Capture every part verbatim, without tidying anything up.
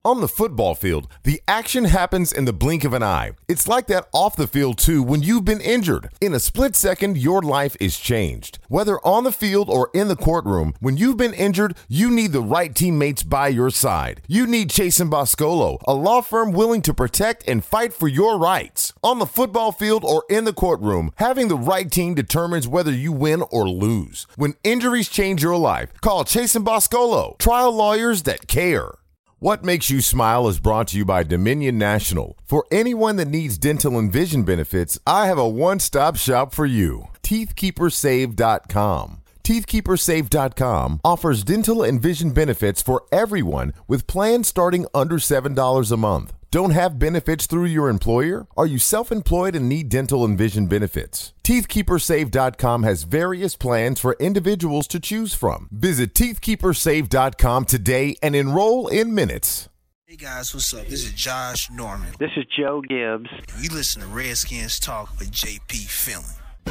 On the football field, the action happens in the blink of an eye. It's like that off the field too when you've been injured. In a split second, your life is changed. Whether on the field or in the courtroom, when you've been injured, you need the right teammates by your side. You need Chase and Boscolo, a law firm willing to protect and fight for your rights. On the football field or in the courtroom, having the right team determines whether you win or lose. When injuries change your life, call Chase and Boscolo, trial lawyers that care. What Makes You Smile is brought to you by Dominion National. For anyone that needs dental and vision benefits, I have a one-stop shop for you. teeth keeper save dot com. teeth keeper save dot com offers dental and vision benefits for everyone with plans starting under seven dollars a month. Don't have benefits through your employer? Are you self-employed and need dental and vision benefits? teeth keeper save dot com has various plans for individuals to choose from. Visit teeth keeper save dot com today and enroll in minutes. Hey guys, what's up? This is Josh Norman. This is Joe Gibbs. And you listen to Redskins Talk with J P Finley.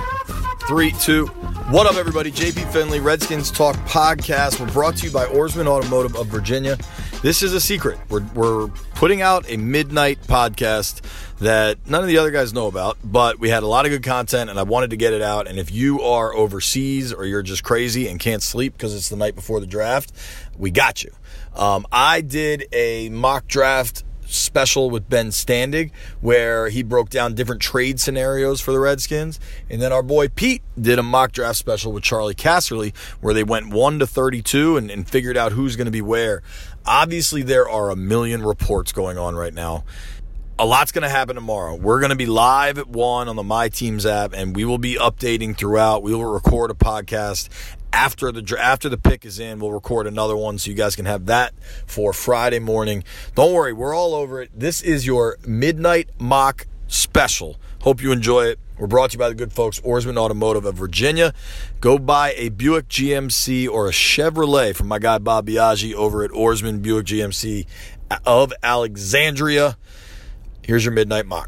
Three, two, what up, everybody? J P Finley, Redskins Talk podcast. We're brought to you by Oarsman Automotive of Virginia. This is a secret. We're, we're putting out a midnight podcast that none of the other guys know about, but we had a lot of good content, and I wanted to get it out. And if you are overseas or you're just crazy and can't sleep because it's the night before the draft, we got you. Um, I did a mock draft special with Ben Standig where he broke down different trade scenarios for the Redskins, and then our boy Pete did a mock draft special with Charlie Casserly where they went one to thirty-two and, and figured out who's going to be where. Obviously there are a million reports going on right now. A lot's going to happen tomorrow. We're going to be live at one on the My Teams app, and we will be updating throughout. We will record a podcast after the after the pick is in. We'll record another one so you guys can have that for Friday morning. Don't worry, we're all over it. This is your midnight mock special. Hope you enjoy it. We're brought to you by the good folks, Oarsman Automotive of Virginia. Go buy a Buick G M C or a Chevrolet from my guy Bob Biaggi over at Oarsman Buick G M C of Alexandria. Here's your midnight mock.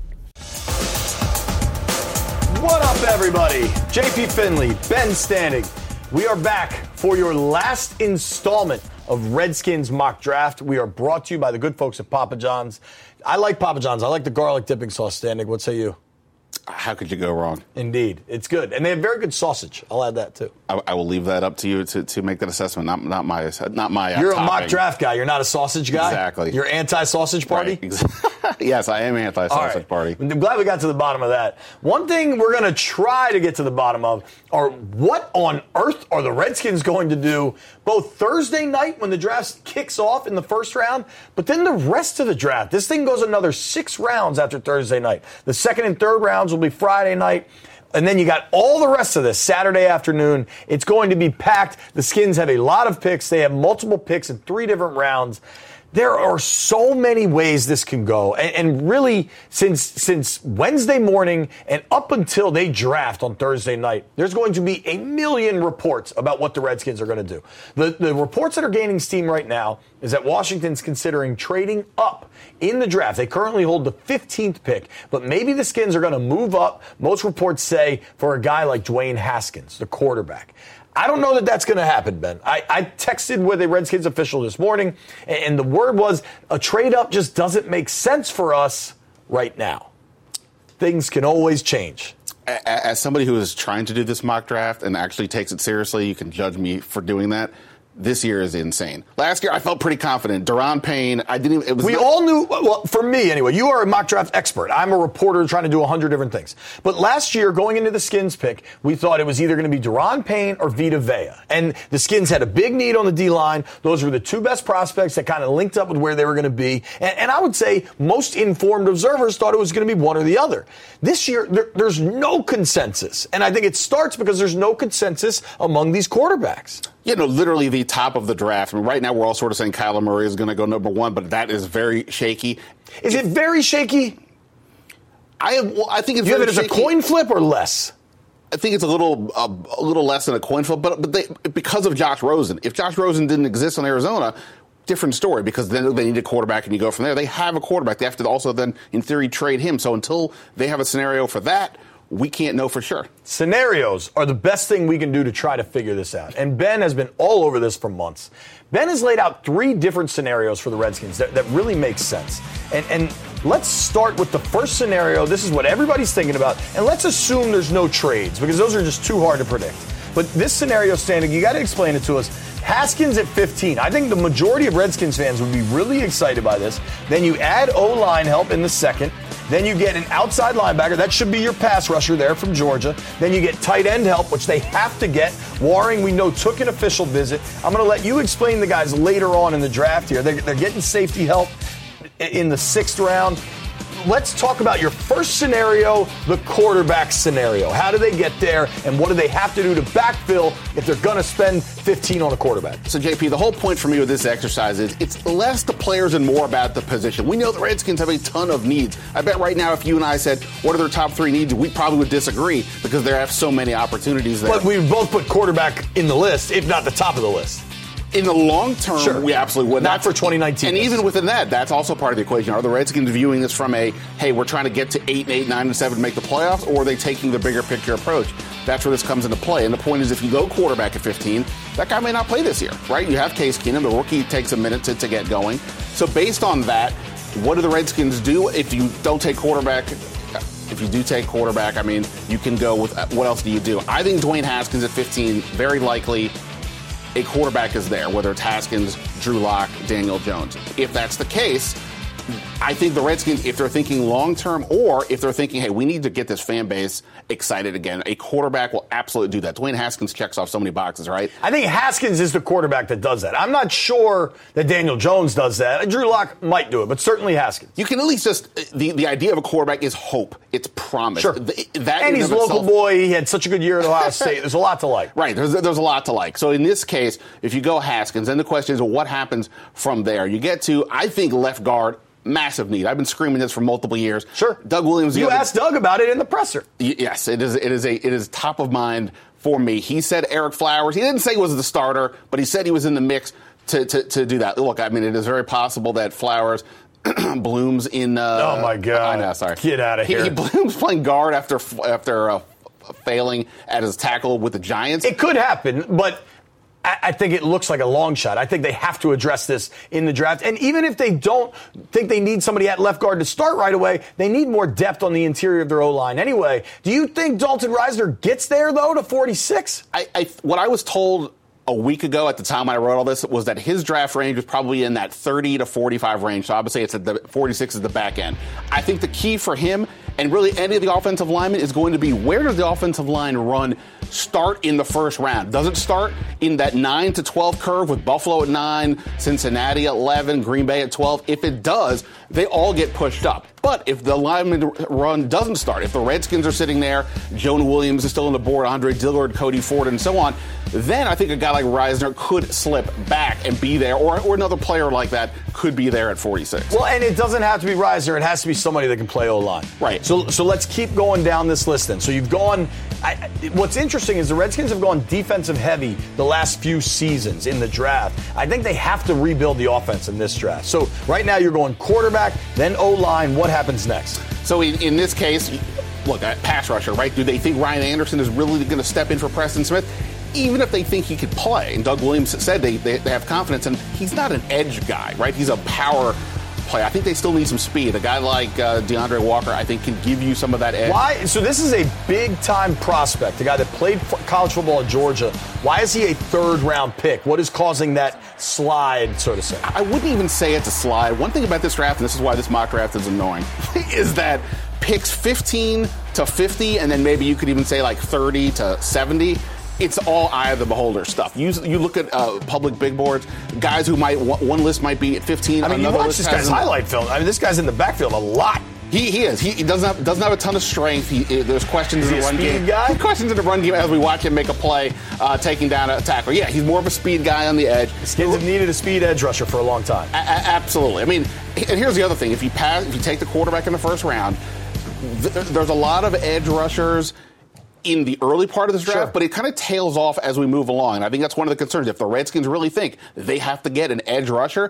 What up, everybody? J P Finley, Ben Standig. We are back for your last installment of Redskins Mock Draft. We are brought to you by the good folks at Papa John's. I like Papa John's. I like the garlic dipping sauce, Standig. What say you? How could you go wrong? Indeed. It's good. And they have very good sausage. I'll add that, too. I, I will leave that up to you to, to make that assessment, not not my not my. Uh, You're a topping. mock draft guy. You're not a sausage guy? Exactly. You're anti-sausage party? Right. Yes, I am anti-sausage right. party. I'm glad we got to the bottom of that. One thing we're going to try to get to the bottom of are what on earth are the Redskins going to do both Thursday night when the draft kicks off in the first round, but then the rest of the draft. This thing goes another six rounds after Thursday night. The second and third rounds will be Friday night. And then you got all the rest of this Saturday afternoon. It's going to be packed. The Skins have a lot of picks. They have multiple picks in three different rounds. There are so many ways this can go. And, and really, since since Wednesday morning and up until they draft on Thursday night, there's going to be a million reports about what the Redskins are going to do. The, the reports that are gaining steam right now is that Washington's considering trading up in the draft. They currently hold the fifteenth pick, but maybe the Skins are going to move up, most reports say, for a guy like Dwayne Haskins, the quarterback. I don't know that that's going to happen, Ben. I, I texted with a Redskins official this morning, and the word was a trade-up just doesn't make sense for us right now. Things can always change. As somebody who is trying to do this mock draft and actually takes it seriously, you can judge me for doing that. This year is insane. Last year, I felt pretty confident. Daron Payne, I didn't even... It was we not, all knew... Well, for me, anyway, you are a mock draft expert. I'm a reporter trying to do a hundred different things. But last year, going into the Skins pick, we thought it was either going to be Daron Payne or Vita Vea. And the Skins had a big need on the D-line. Those were the two best prospects that kind of linked up with where they were going to be. And, and I would say most informed observers thought it was going to be one or the other. This year, there, there's no consensus. And I think it starts because there's no consensus among these quarterbacks. You know, literally the top of the draft. I mean, right now, we're all sort of saying Kyler Murray is going to go number one, but that is very shaky. Is it very shaky? I have, well, I think it's you very have it as shaky. a coin flip or less? I think it's a little uh, a little less than a coin flip, but but they, because of Josh Rosen. If Josh Rosen didn't exist in Arizona, different story, because then they need a quarterback and you go from there. They have a quarterback. They have to also then, in theory, trade him. So until they have a scenario for that, we can't know for sure. Scenarios are the best thing we can do to try to figure this out. And Ben has been all over this for months. Ben has laid out three different scenarios for the Redskins that, that really make sense. And, and let's start with the first scenario. This is what everybody's thinking about. And let's assume there's no trades, because those are just too hard to predict. But this scenario, Standing, you got to explain it to us. Haskins at fifteen. I think the majority of Redskins fans would be really excited by this. Then you add O-line help in the second. Then you get an outside linebacker. That should be your pass rusher there from Georgia. Then you get tight end help, which they have to get. Waring, we know, took an official visit. I'm going to let you explain the guys later on in the draft here. They're, they're getting safety help in the sixth round. Let's talk about your first scenario, the quarterback scenario. How do they get there, and what do they have to do to backfill if they're going to spend fifteen on a quarterback? So, J P, the whole point for me with this exercise is it's less the players and more about the position. We know the Redskins have a ton of needs. I bet right now if you and I said, what are their top three needs, we probably would disagree because there have so many opportunities there. But we both put quarterback in the list, if not the top of the list. In the long term, sure. we absolutely would. Not for twenty nineteen. And even within that, that's also part of the equation. Are the Redskins viewing this from a, hey, we're trying to get to eight and eight, nine and seven to make the playoffs, or are they taking the bigger picture approach? That's where this comes into play. And the point is, if you go quarterback at fifteen, that guy may not play this year, right? You have Case Keenum. The rookie takes a minute to, to get going. So based on that, what do the Redskins do if you don't take quarterback? If you do take quarterback, I mean, you can go with, what else do you do? I think Dwayne Haskins at fifteen, very likely a quarterback is there, whether it's Haskins, Drew Lock, Daniel Jones. If that's the case, I think the Redskins, if they're thinking long-term or if they're thinking, hey, we need to get this fan base excited again, a quarterback will absolutely do that. Dwayne Haskins checks off so many boxes, right? I think Haskins is the quarterback that does that. I'm not sure that Daniel Jones does that. Drew Lock might do it, but certainly Haskins. You can at least just, the, the idea of a quarterback is hope. It's promise. Sure. The, that and he's a local itself, boy. He had such a good year at Ohio State. There's a lot to like. Right. There's, there's a lot to like. So in this case, if you go Haskins, then the question is, well, what happens from there? You get to, I think, left guard. Massive need. I've been screaming this for multiple years. Sure. Doug Williams. You asked Doug about it in the presser. Y- yes, it is. It is a. It is top of mind for me. He said Eric Flowers. He didn't say he was the starter, but he said he was in the mix to to, to do that. Look, I mean, it is very possible that Flowers blooms in. Uh, oh my God! I know. Sorry. Get out of here. He, he blooms playing guard after after uh, failing at his tackle with the Giants. It could happen, but I think it looks like a long shot. I think they have to address this in the draft. And even if they don't think they need somebody at left guard to start right away, they need more depth on the interior of their O-line anyway. Do you think Dalton Risner gets there, though, to forty-six? I, I, what I was told a week ago at the time I wrote all this was that his draft range was probably in that thirty to forty-five range. So obviously it's at the forty-six is the back end. I think the key for him and really any of the offensive linemen is going to be where does the offensive line run start in the first round? Does it start in that nine to twelve curve with Buffalo at nine, Cincinnati at eleven, Green Bay at twelve? If it does, they all get pushed up. But if the lineman run doesn't start, if the Redskins are sitting there, Jonah Williams is still on the board, Andre Dillard, Cody Ford, and so on, then I think a guy like Risner could slip back and be there, or, or another player like that could be there at forty-six. Well, and it doesn't have to be Risner. It has to be somebody that can play O-line. Right. So, so let's keep going down this list then. So you've gone I, what's interesting is the Redskins have gone defensive heavy the last few seasons in the draft. I think they have to rebuild the offense in this draft. So right now you're going quarterback, then O-line. What happens next? So in, in this case, look, pass rusher, right? Do they think Ryan Anderson is really going to step in for Preston Smith? Even if they think he could play, and Doug Williams said they, they, they have confidence in, he's not an edge guy, right? He's a power player. I think they still need some speed. A guy like uh, DeAndre Walker, I think, can give you some of that edge. Why? So this is a big-time prospect, a guy that played college football at Georgia. Why is he a third-round pick? What is causing that slide, so to say? I wouldn't even say it's a slide. One thing about this draft, and this is why this mock draft is annoying, is that picks fifteen to fifty, and then maybe you could even say like thirty to seventy, it's all eye of the beholder stuff. You you look at uh, public big boards, guys who might, one list might be at fifteen. I mean, you watch this guy's highlight film. I mean, this guy's in the backfield a lot. He, he is. He, he doesn't have doesn't have a ton of strength. He, there's questions is in the run game. Guy? Questions in the run game as we watch him make a play, uh, taking down a tackle. Yeah, he's more of a speed guy on the edge. The Skins have needed a speed edge rusher for a long time. A- a- absolutely. I mean, and here's the other thing: if you pass, if you take the quarterback in the first round, th- there's a lot of edge rushers in the early part of this draft, sure. but it kind of tails off as we move along. And I think that's one of the concerns. If the Redskins really think they have to get an edge rusher,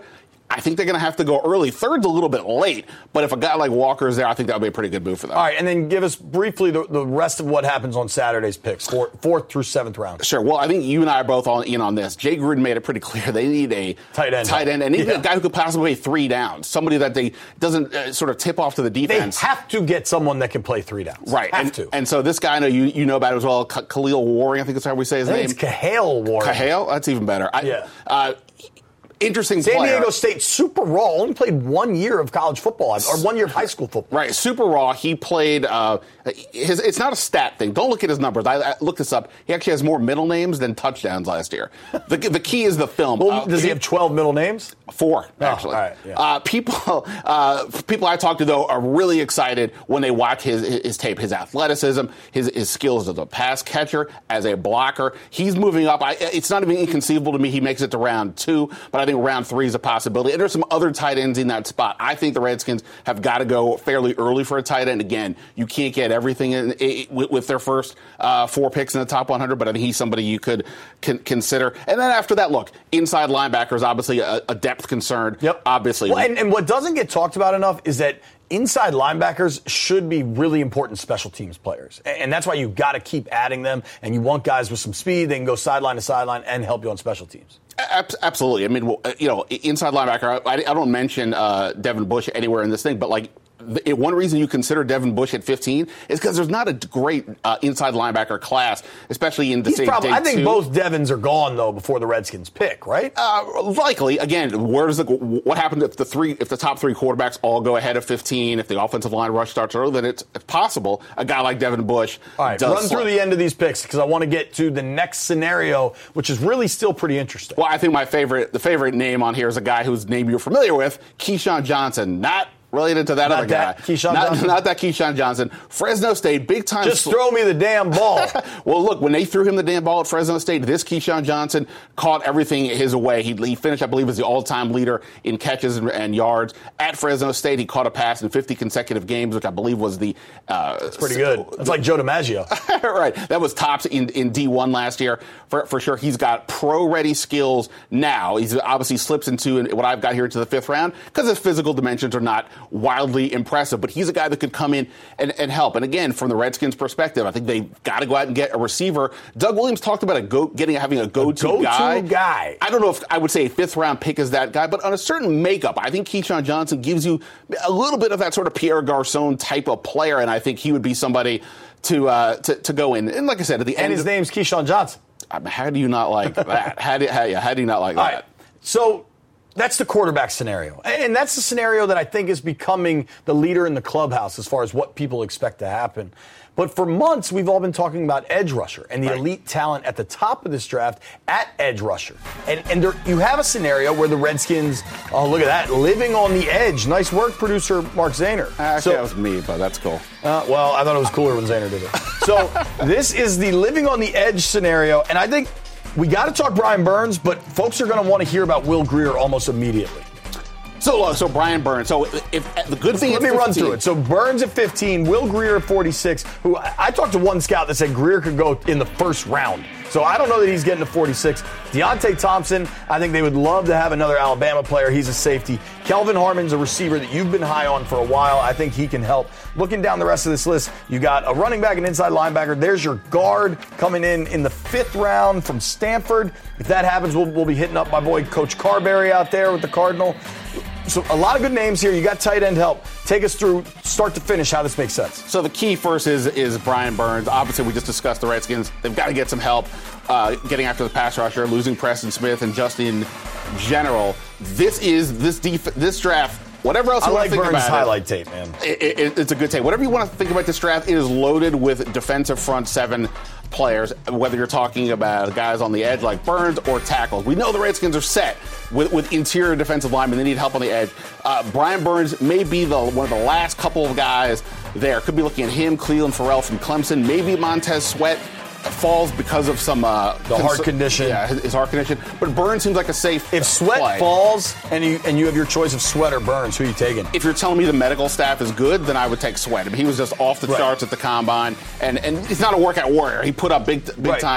I think they're going to have to go early. Third's a little bit late, but if a guy like Walker is there, I think that would be a pretty good move for them. All right, and then give us briefly the, the rest of what happens on Saturday's picks, four, fourth through seventh round. Sure. Well, I think you and I are both on, in on this. Jay Gruden made it pretty clear they need a tight end, tight end, and even yeah. a guy who could possibly play three downs, somebody that they doesn't uh, sort of tip off to the defense. They have to get someone that can play three downs. Right. Have and, to. And so this guy, I know you you know about it as well, K- Khalil Waring, I think that's how we say his I name. think it's Kahale Waring. Kahale? That's even better. I, yeah. Uh, Interesting San player. Diego State, super raw, only played one year of college football, or one year of high school football. Right, super raw. He played, uh, his, it's not a stat thing. Don't look at his numbers. I, I looked this up. He actually has more middle names than touchdowns last year. The, the key is the film. Well, uh, does he have twelve middle names? Four, oh, actually. All right, yeah. uh, people, uh, people I talk to, though, are really excited when they watch his, his tape, his athleticism, his, his skills as a pass catcher, as a blocker. He's moving up. I, it's not even inconceivable to me he makes it to round two, but I think round three is a possibility. And there's some other tight ends in that spot. I think the Redskins have got to go fairly early for a tight end. Again, you can't get everything in, in, with, with their first uh, four picks in the top one hundred, but I think he's somebody you could con- consider. And then after that, look, inside linebacker is obviously a, a depth concern. Yep. Obviously. Well, and, and what doesn't get talked about enough is that inside linebackers should be really important special teams players. And that's why you've got to keep adding them. And you want guys with some speed. They can go sideline to sideline and help you on special teams. Absolutely. I mean, you know, inside linebacker, I, I don't mention uh, Devin Bush anywhere in this thing, but like, the, one reason you consider Devin Bush at fifteen is because there's not a great uh, inside linebacker class, especially in the He's same probably, day I think two. both Devins are gone though before the Redskins pick, right? Uh, likely. Again, where does the what happens if the three if the top three quarterbacks all go ahead of fifteen? If the offensive line rush starts early, then it's, it's possible a guy like Devin Bush. All right, does run slip. through the end of these picks because I want to get to the next scenario, which is really still pretty interesting. Well, I think my favorite the favorite name on here is a guy whose name you're familiar with, Keyshawn Johnson, not related to that Not other that guy. Keyshawn not, Johnson? not that Keyshawn Johnson. Fresno State, big time. Just throw me the damn ball. Well, look, when they threw him the damn ball at Fresno State, this Keyshawn Johnson caught everything his way. He, he finished, I believe, as the all-time leader in catches and, and yards at Fresno State. He caught a pass in fifty consecutive games, which I believe was the. Uh, That's pretty good. That's like Joe DiMaggio. Right. That was tops in, in D one last year for, for sure. He's got pro-ready skills now. He's obviously slips into what I've got here into the fifth round because his physical dimensions are not wildly impressive, but he's a guy that could come in and, and help. And again, from the Redskins' perspective, I think they've got to go out and get a receiver. Doug Williams talked about a go, getting having a go-to, a go-to guy. guy. I don't know if I would say a fifth-round pick is that guy, but on a certain makeup, I think Keyshawn Johnson gives you a little bit of that sort of Pierre Garçon type of player, and I think he would be somebody to uh, to, to go in. And like I said, at the And end, his of, name's Keyshawn Johnson. how do you not like that? How do, how, how do you not like All that? right. So that's the quarterback scenario. And that's the scenario that I think is becoming the leader in the clubhouse as far as what people expect to happen. But for months, we've all been talking about edge rusher and the Right. elite talent at the top of this draft at edge rusher. And, and there, you have a scenario where the Redskins, oh, look at that, living on the edge. Nice work, producer Mark Zahner. Actually, So- that was me, but that's cool. Uh, well, I thought it was cooler when Zahner did it. So this is the living on the edge scenario, and I think we got to talk Brian Burns, but folks are going to want to hear about Will Grier almost immediately. So, uh, so Brian Burns. So, if the good thing. Let at me run fifteen through it. So Burns at fifteen, Will Grier at forty-six. Who I, I talked to one scout that said Grier could go in the first round. So I don't know that he's getting to forty-six. Deontay Thompson, I think they would love to have another Alabama player. He's a safety. Kelvin Harmon's a receiver that you've been high on for a while. I think he can help. Looking down the rest of this list, you got a running back and inside linebacker. There's your guard coming in in the fifth round from Stanford. If that happens, we'll, we'll be hitting up my boy Coach Carberry out there with the Cardinal. So a lot of good names here. You got tight end help. Take us through start to finish how this makes sense. So the key first is is Brian Burns. Obviously, we just discussed the Redskins. They've got to get some help uh, getting after the pass rusher, losing Preston Smith and just in general. This is this def- this draft. Whatever else you I want like to think Burns' about highlight it, tape, man. It, it, it's a good tape. Whatever you want to think about this draft, it is loaded with defensive front seven players, whether you're talking about guys on the edge like Burns or tackles. We know the Redskins are set with, with interior defensive linemen. They need help on the edge. Uh, Brian Burns may be the one of the last couple of guys there. Could be looking at him, Cleveland Farrell from Clemson, maybe Montez Sweat falls because of some uh, The heart condition. Yeah, his, his heart condition. But Burns seems like a safe If Sweat play. falls and you and you have your choice of Sweat or Burns, who are you taking? If you're telling me the medical staff is good, then I would take Sweat. I mean, he was just off the Right. charts at the combine, and, and he's not a workout warrior. He put up big big Right. time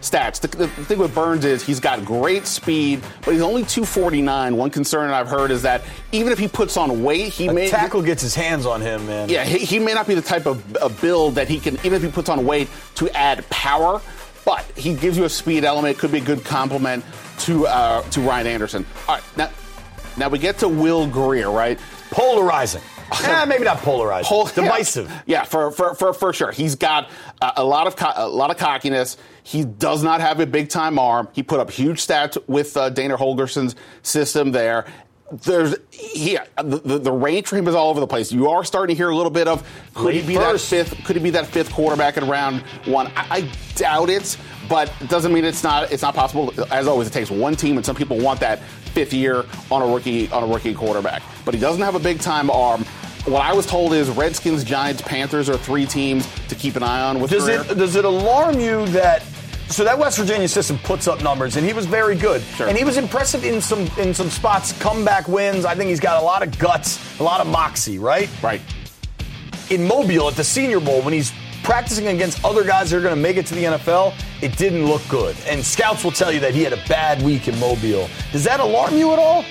stats. The, the thing with Burns is he's got great speed, but he's only two forty-nine. One concern I've heard is that even if he puts on weight, he a may tackle gets his hands on him, man. Yeah, he, he may not be the type of, of build that he can, even if he puts on weight, to add power. But he gives you a speed element. Could be a good complement to uh, to Ryan Anderson. All right, now now we get to Will Grier, right? Polarizing. eh, maybe not polarizing. Pol- Divisive. Yeah, yeah for, for for for sure. He's got uh, a lot of co- a lot of cockiness. He does not have a big time arm. He put up huge stats with uh, Dana Holgerson's system there. There's he, the, the the range for him is all over the place. You are starting to hear a little bit of could Late he be first. that fifth? Could he be that fifth quarterback in round one? I, I doubt it, but it doesn't mean it's not it's not possible. As always, it takes one team, and some people want that fifth year on a rookie on a rookie quarterback. But he doesn't have a big time arm. What I was told is Redskins, Giants, Panthers are three teams to keep an eye on with Does Grier. it does it alarm you that? So that West Virginia system puts up numbers, and he was very good. Sure. And he was impressive in some in some spots, comeback wins. I think he's got a lot of guts, a lot of moxie, right? Right. In Mobile at the Senior Bowl, when he's practicing against other guys that are going to make it to the N F L, it didn't look good. And scouts will tell you that he had a bad week in Mobile. Does that alarm you at all?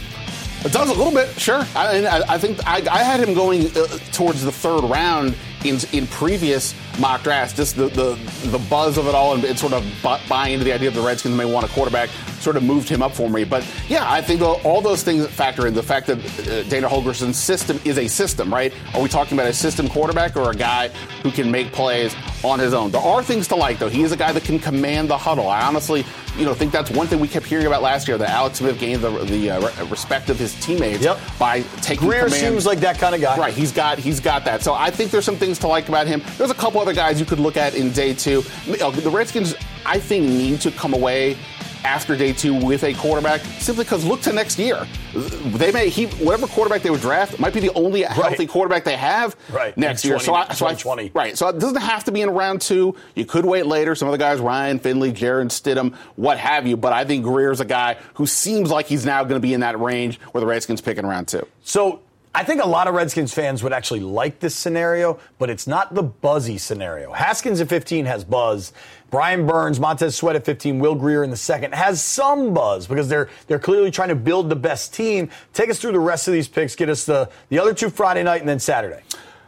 It does a little bit, sure. I, I, I think I, I had him going uh, towards the third round in in previous mock drafts. Just the the, the buzz of it all and, and sort of bu- buying into the idea of the Redskins may want a quarterback sort of moved him up for me. But yeah, I think all those things factor in. The fact that uh, Dana Holgerson's system is a system, right? Are we talking about a system quarterback or a guy who can make plays on his own? There are things to like, though. He is a guy that can command the huddle. I honestly, you know, think that's one thing we kept hearing about last year, that Alex Smith gained the, the uh, respect of his teammates yep. by taking Grier command. seems like that kind of guy. Right, he's got he's got that. So I think there's some things to like about him. There's a couple other guys you could look at in day two. The Redskins, I think, need to come away after day two with a quarterback, simply because look to next year. They may he whatever quarterback they would draft might be the only healthy right. quarterback they have right. next in year. twenty, so I, so I right. So it doesn't have to be in round two. You could wait later. Some of the guys, Ryan Finley, Jaron Stidham, what have you. But I think Grier's a guy who seems like he's now going to be in that range where the Redskins pick in round two. So I think a lot of Redskins fans would actually like this scenario, but it's not the buzzy scenario. Haskins at fifteen has buzz. Brian Burns, Montez Sweat at fifteen, Will Grier in the second has some buzz because they're they're clearly trying to build the best team. Take us through the rest of these picks. Get us the, the other two Friday night and then Saturday.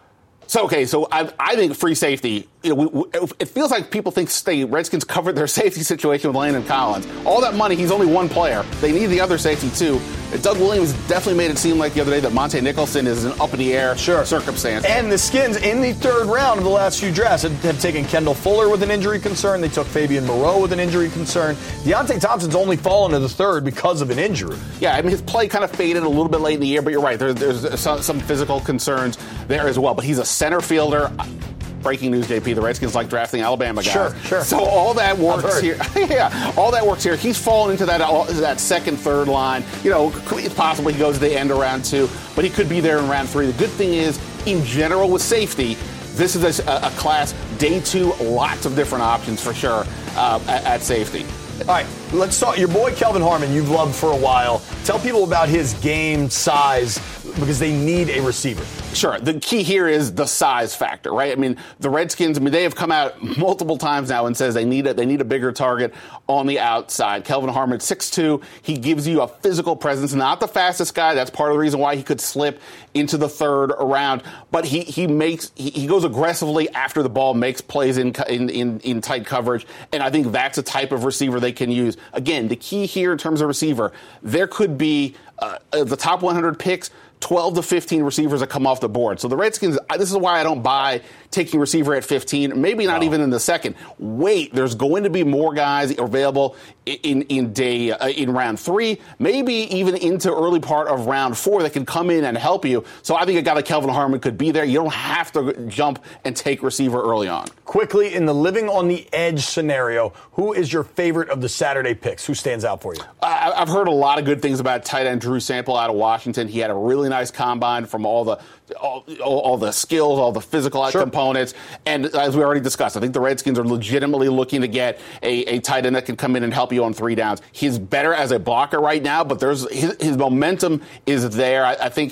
So, okay, so I, I think free safety, you know, we, we, it feels like people think the Redskins covered their safety situation with Landon Collins. All that money, he's only one player. They need the other safety, too. Doug Williams definitely made it seem like the other day that Monte Nicholson is an up-in-the-air sure. circumstance. And the Skins, in the third round of the last few drafts, have, have taken Kendall Fuller with an injury concern. They took Fabian Moreau with an injury concern. Deontay Thompson's only fallen to the third because of an injury. Yeah, I mean, his play kind of faded a little bit late in the year, but you're right. There, there's some, some physical concerns there as well. But he's a center fielder. Breaking news, J P, the Redskins like drafting Alabama guys. Sure, sure. So all that works here. yeah, all that works here. He's fallen into that that second, third line. You know, it's possible he goes to the end of round two, but he could be there in round three. The good thing is, in general, with safety, this is a, a class, day two, lots of different options for sure uh, at, at safety. All right, let's start. Your boy Kelvin Harmon, you've loved for a while. Tell people about his game size because they need a receiver. Sure. The key here is the size factor, right? I mean, the Redskins, I mean, they have come out multiple times now and says they need a, they need a bigger target on the outside. Kelvin Harmon, six two, he gives you a physical presence, not the fastest guy. That's part of the reason why he could slip into the third round. But he he makes he, he goes aggressively after the ball, makes plays in, in in in tight coverage, and I think that's a type of receiver they can use. Again, the key here in terms of receiver, there could be uh, the top one hundred picks, twelve to fifteen receivers that come off the board. So the Redskins, this is why I don't buy taking receiver at fifteen, maybe not no. even in the second. Wait, there's going to be more guys available in in day uh, in round three, maybe even into early part of round four that can come in and help you. So I think a guy like Kelvin Harmon could be there. You don't have to jump and take receiver early on. Quickly, in the living on the edge scenario, who is your favorite of the Saturday picks? Who stands out for you? I, I've heard a lot of good things about tight end Drew Sample out of Washington. He had a really nice combine from all the all, all, all the skills, all the physical sure. components. And as we already discussed, I think the Redskins are legitimately looking to get a, a tight end that can come in and help you on three downs. He's better as a blocker right now, but there's his, his momentum is there. I, I think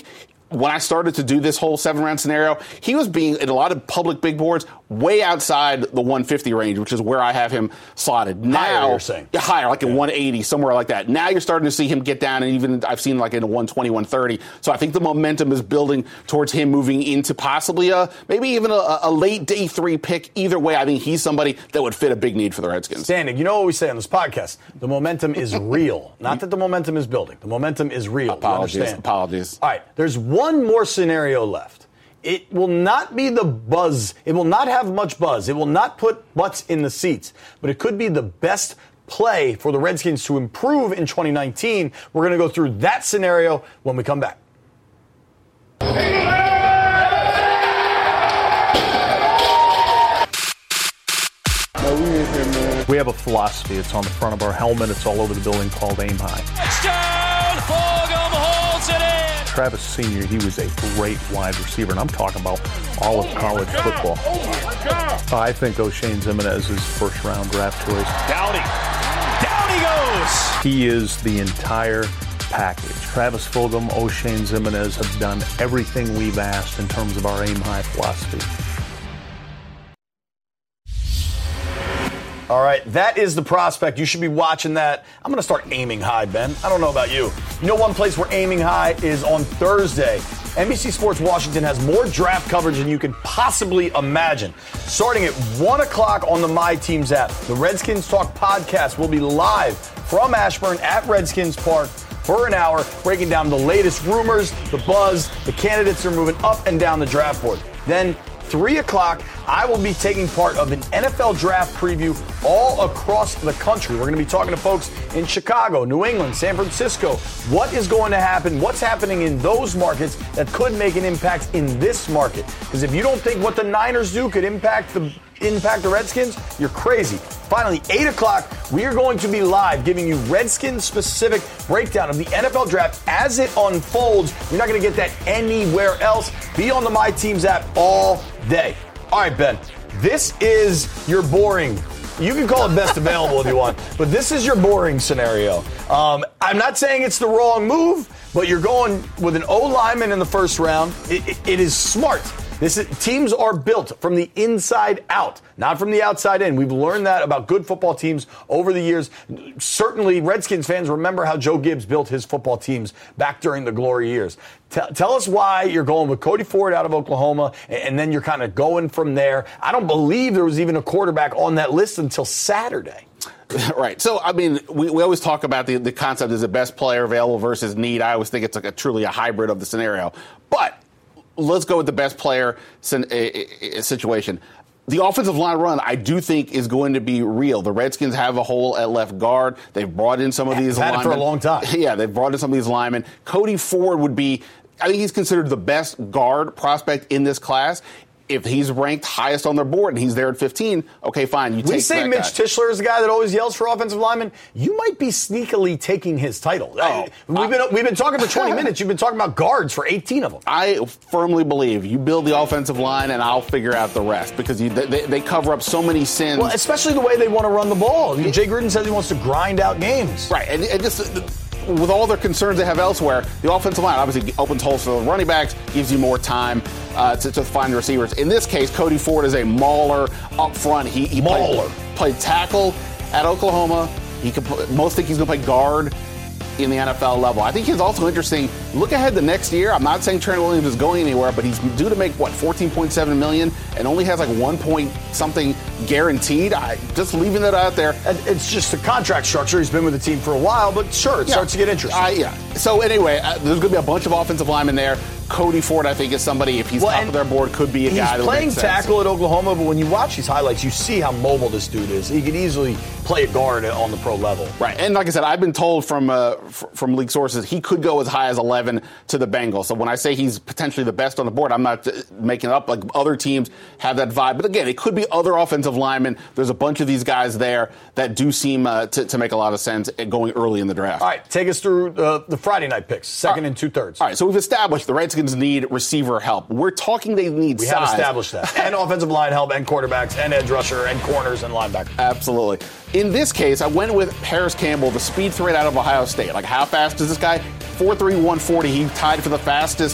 when I started to do this whole seven-round scenario, he was being, in a lot of public big boards, way outside the one fifty range, which is where I have him slotted. Now, higher, you're saying. Yeah, higher, like yeah. in one eighty, somewhere like that. Now you're starting to see him get down, and even I've seen like in a one twenty, one thirty. So I think the momentum is building towards him moving into possibly a, maybe even a, a late day three pick. Either way, I think he's somebody that would fit a big need for the Redskins. Standing, you know what we say on this podcast? The momentum is real. Not that the momentum is building. The momentum is real. Apologies. Apologies. All right, there's one more scenario left. It will not be the buzz. It will not have much buzz. It will not put butts in the seats. But it could be the best play for the Redskins to improve in twenty nineteen. We're going to go through that scenario when we come back. We have a philosophy. It's on the front of our helmet. It's all over the building called Aim High. Touchdown! Fulgham holds it in! Travis Senior, he was a great wide receiver, and I'm talking about all of college football. I think O'Shane Ximines is first-round draft choice. Dowdy. Down he goes! He is the entire package. Travis Fulgham, O'Shane Ximines have done everything we've asked in terms of our Aim High philosophy. All right, that is the prospect. You should be watching that. I'm going to start aiming high, Ben. I don't know about you. You know, one place we're aiming high is on Thursday. N B C Sports Washington has more draft coverage than you could possibly imagine. Starting at one o'clock on the My Teams app, the Redskins Talk podcast will be live from Ashburn at Redskins Park for an hour, breaking down the latest rumors, the buzz, the candidates are moving up and down the draft board. Then, three o'clock, I will be taking part of an N F L draft preview all across the country. We're going to be talking to folks in Chicago, New England, San Francisco. What is going to happen? What's happening in those markets that could make an impact in this market? Because if you don't think what the Niners do could impact the impact the Redskins, you're crazy. Finally, eight o'clock, we are going to be live giving you Redskins-specific breakdown of the N F L draft as it unfolds. You're not going to get that anywhere else. Be on the My Teams app all day. All right, Ben, this is your boring. You can call it best available if you want, but this is your boring scenario. Um, I'm not saying it's the wrong move, but you're going with an O lineman in the first round. It, it, it is smart. This is, teams are built from the inside out, not from the outside in. We've learned that about good football teams over the years. Certainly, Redskins fans remember how Joe Gibbs built his football teams back during the glory years. T- tell us why you're going with Cody Ford out of Oklahoma, and, and then you're kind of going from there. I don't believe there was even a quarterback on that list until Saturday. Right. So, I mean, we, we always talk about the, the concept is the best player available versus need. I always think it's like a truly a hybrid of the scenario. But let's go with the best player situation. The offensive line run, I do think, is going to be real. The Redskins have a hole at left guard. They've brought in some of these linemen. Had it for a long time. Yeah, they've brought in some of these linemen. Cody Ford would be, I think he's considered the best guard prospect in this class. If he's ranked highest on their board and he's there at fifteen, okay, fine. You take we say that Mitch guy. Tischler is the guy that always yells for offensive linemen. You might be sneakily taking his title. Oh, we've I, been we've been talking for twenty minutes. You've been talking about guards for eighteen of them. I firmly believe you build the offensive line and I'll figure out the rest because you, they, they cover up so many sins. Well, especially the way they want to run the ball. Jay Gruden says he wants to grind out games. Right, and, and just with all their concerns they have elsewhere, the offensive line obviously opens holes for the running backs, gives you more time uh, to, to find receivers. In this case, Cody Ford is a mauler up front. He, he mauler. Played, played tackle at Oklahoma. He could, most think he's going to play guard in the N F L level. I think he's also interesting. Look ahead to next year. I'm not saying Trent Williams is going anywhere, but he's due to make, what, fourteen point seven million dollars and only has like one point something guaranteed. I just leaving that out there. And it's just the contract structure. He's been with the team for a while, but sure, it yeah. starts to get interesting. Uh, yeah. So anyway, uh, there's going to be a bunch of offensive linemen there. Cody Ford, I think, is somebody, if he's well, top of their board, could be a guy that He's playing tackle sense. at Oklahoma, but when you watch these highlights, you see how mobile this dude is. He could easily play a guard on the pro level. Right. And like I said, I've been told from uh, f- from league sources he could go as high as eleven to the Bengals. So when I say he's potentially the best on the board, I'm not uh, making it up. Like other teams have that vibe. But again, it could be other offensive linemen. There's a bunch of these guys there that do seem uh, to, to make a lot of sense going early in the draft. All right. Take us through uh, the Friday night picks, second right. and two-thirds. All right. So we've established the Redskins need receiver help. We're talking they need we size. We have established that. And offensive line help, and quarterbacks, and edge rusher, and corners, and linebackers. Absolutely. In this case, I went with Paris Campbell, the speed threat out of Ohio State. Like, how fast is this guy? four three, one forty. He tied for the fastest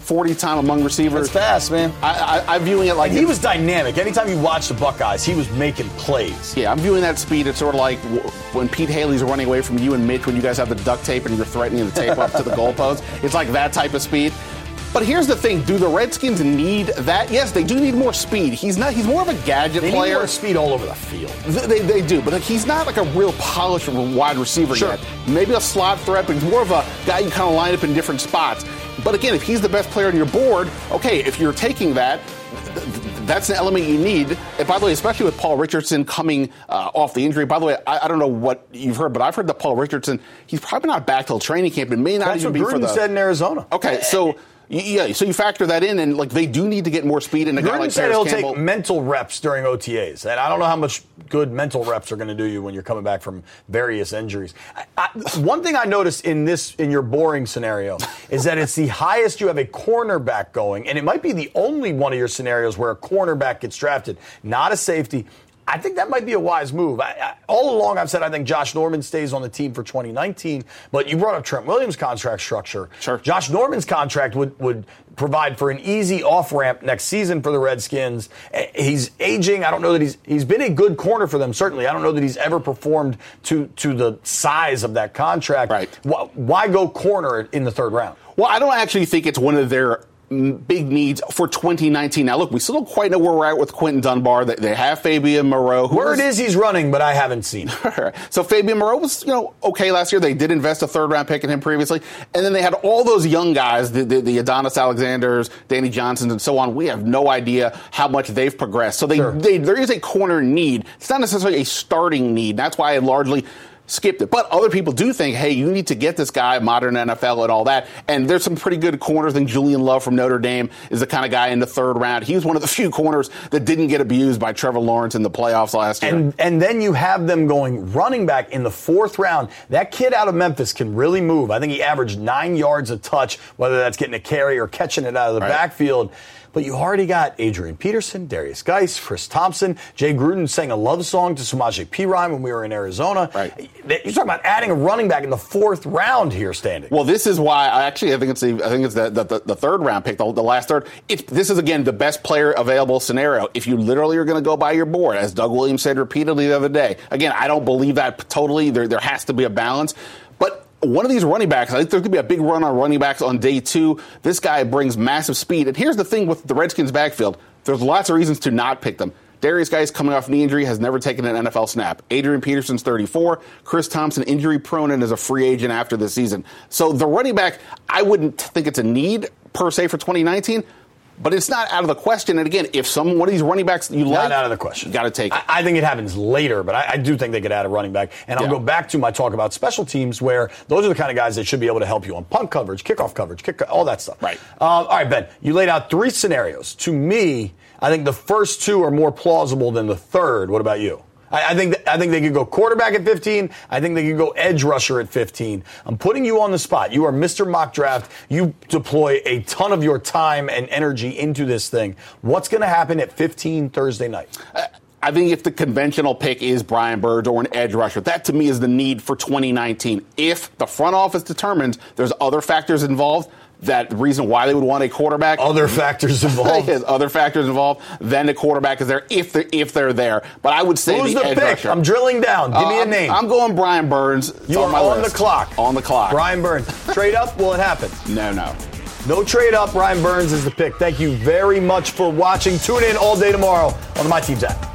forty time among receivers. That's fast, man. I, I, I'm viewing it like and he was dynamic. Anytime you watch the Buckeyes, he was making plays. Yeah, I'm viewing that speed. It's sort of like w- when Pete Haley's running away from you and Mitch when you guys have the duct tape and you're threatening to tape up to the goalpost. It's like that type of speed. But here's the thing: do the Redskins need that? Yes, they do need more speed. He's not. He's more of a gadget they player. Need more speed all over the field. They, they, they do, but like, he's not like a real polished wide receiver sure. yet. Maybe a slot threat, but he's more of a guy you kind of line up in different spots. But again, if he's the best player on your board, okay, if you're taking that, th- that's an element you need. And by the way, especially with Paul Richardson coming uh, off the injury. By the way, I, I don't know what you've heard, but I've heard that Paul Richardson, he's probably not back till training camp. It may not that's even what be Gruden for the. said in Arizona. Okay, so. Yeah, so you factor that in, and like they do need to get more speed. And a Gruden guy like said Paris he'll Campbell, take mental reps during O T As, and I don't know how much good mental reps are going to do you when you're coming back from various injuries. I, I, one thing I noticed in this, in your boring scenario, is that it's the highest you have a cornerback going, and it might be the only one of your scenarios where a cornerback gets drafted, not a safety. I think that might be a wise move. I, I, all along, I've said I think Josh Norman stays on the team for twenty nineteen, but you brought up Trent Williams' contract structure. Sure. Josh Norman's contract would, would provide for an easy off-ramp next season for the Redskins. He's aging. I don't know that he's he's been a good corner for them, certainly. I don't know that he's ever performed to, to the size of that contract. Right. Why, why go corner in the third round? Well, I don't actually think it's one of their big needs for twenty nineteen. Now, look, we still don't quite know where we're at with Quentin Dunbar. They, they have Fabian Moreau. Word is he's running, but I haven't seen him. So Fabian Moreau was, you know, okay last year. They did invest a third-round pick in him previously. And then they had all those young guys, the, the, the Adonis Alexanders, Danny Johnsons, and so on. We have no idea how much they've progressed. So they, Sure. they there is a corner need. It's not necessarily a starting need. That's why I largely skipped it. But other people do think, hey, you need to get this guy, modern N F L and all that. And there's some pretty good corners. I think Julian Love from Notre Dame is the kind of guy in the third round. He was one of the few corners that didn't get abused by Trevor Lawrence in the playoffs last year. And, and then you have them going running back in the fourth round. That kid out of Memphis can really move. I think he averaged nine yards a touch, whether that's getting a carry or catching it out of the right. backfield. But you already got Adrian Peterson, Darius Geis, Chris Thompson. Jay Gruden sang a love song to Samaje Perine when we were in Arizona. Right. You're talking about adding a running back in the fourth round here, standing. Well, this is why I actually I think it's the I think it's the the, the third round pick, the, the last third. It's, this is again the best player available scenario. If you literally are going to go by your board, as Doug Williams said repeatedly the other day. Again, I don't believe that totally. There there has to be a balance, but. One of these running backs, I think there's going to be a big run on running backs on day two. This guy brings massive speed. And here's the thing with the Redskins backfield. There's lots of reasons to not pick them. Darius Geis coming off knee injury has never taken an N F L snap. Adrian Peterson's thirty-four. Chris Thompson injury prone and is a free agent after the season. So the running back, I wouldn't think it's a need per se for twenty nineteen. But it's not out of the question. And again, if some one of these running backs you not like, not out of the question, you got to take it. I, I think it happens later, but I, I do think they could add a running back. And I'll yeah. go back to my talk about special teams, where those are the kind of guys that should be able to help you on punt coverage, kickoff coverage, kick, all that stuff. Right. Um, all right, Ben, you laid out three scenarios. To me, I think the first two are more plausible than the third. What about you? I, I think th- I think they could go quarterback at fifteen. I think they could go edge rusher at fifteen. I'm putting you on the spot. You are Mister Mock Draft. You deploy a ton of your time and energy into this thing. What's going to happen at fifteen Thursday night? Uh, I think if the conventional pick is Brian Burns or an edge rusher, that to me is the need for twenty nineteen. If the front office determines there's other factors involved, that reason why they would want a quarterback. Other factors involved. Yes, other factors involved. Then the quarterback is there if they're, if they're there. But I would say Who's the, the edge pick? rusher. I'm drilling down. Give uh, me a name. I'm, I'm going Brian Burns. It's you on are my on list. the clock. On the clock. Brian Burns. Trade up? Will it happen? No, no. No trade up. Brian Burns is the pick. Thank you very much for watching. Tune in all day tomorrow on the My Team's app.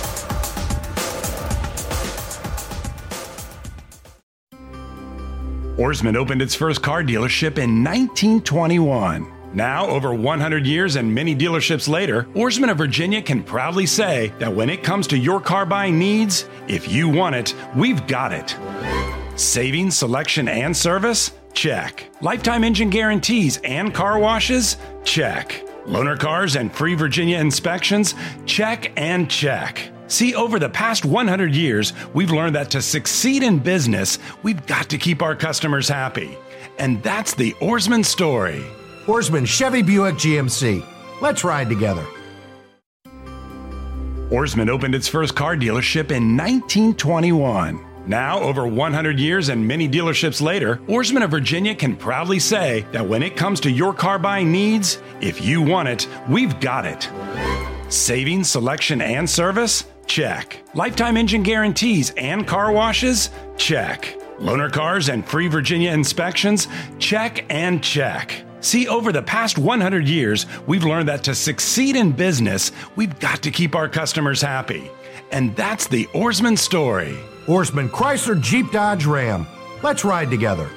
Ourisman opened its first car dealership in nineteen twenty-one. Now, over one hundred years and many dealerships later, Ourisman of Virginia can proudly say that when it comes to your car buying needs, if you want it, we've got it. Savings, selection, and service? Check. Lifetime engine guarantees and car washes? Check. Loaner cars and free Virginia inspections? Check and check. See, over the past one hundred years, we've learned that to succeed in business, we've got to keep our customers happy. And that's the Ourisman story. Ourisman Chevy Buick G M C. Let's ride together. Ourisman opened its first car dealership in nineteen twenty-one. Now, over one hundred years and many dealerships later, Ourisman of Virginia can proudly say that when it comes to your car buying needs, if you want it, we've got it. Savings, selection, and service? Check. Lifetime engine guarantees and car washes? Check. Loaner cars and free Virginia inspections? Check and check. See, over the past one hundred years, we've learned that to succeed in business, we've got to keep our customers happy. And that's the Ourisman story. Ourisman Chrysler Jeep Dodge Ram. Let's ride together.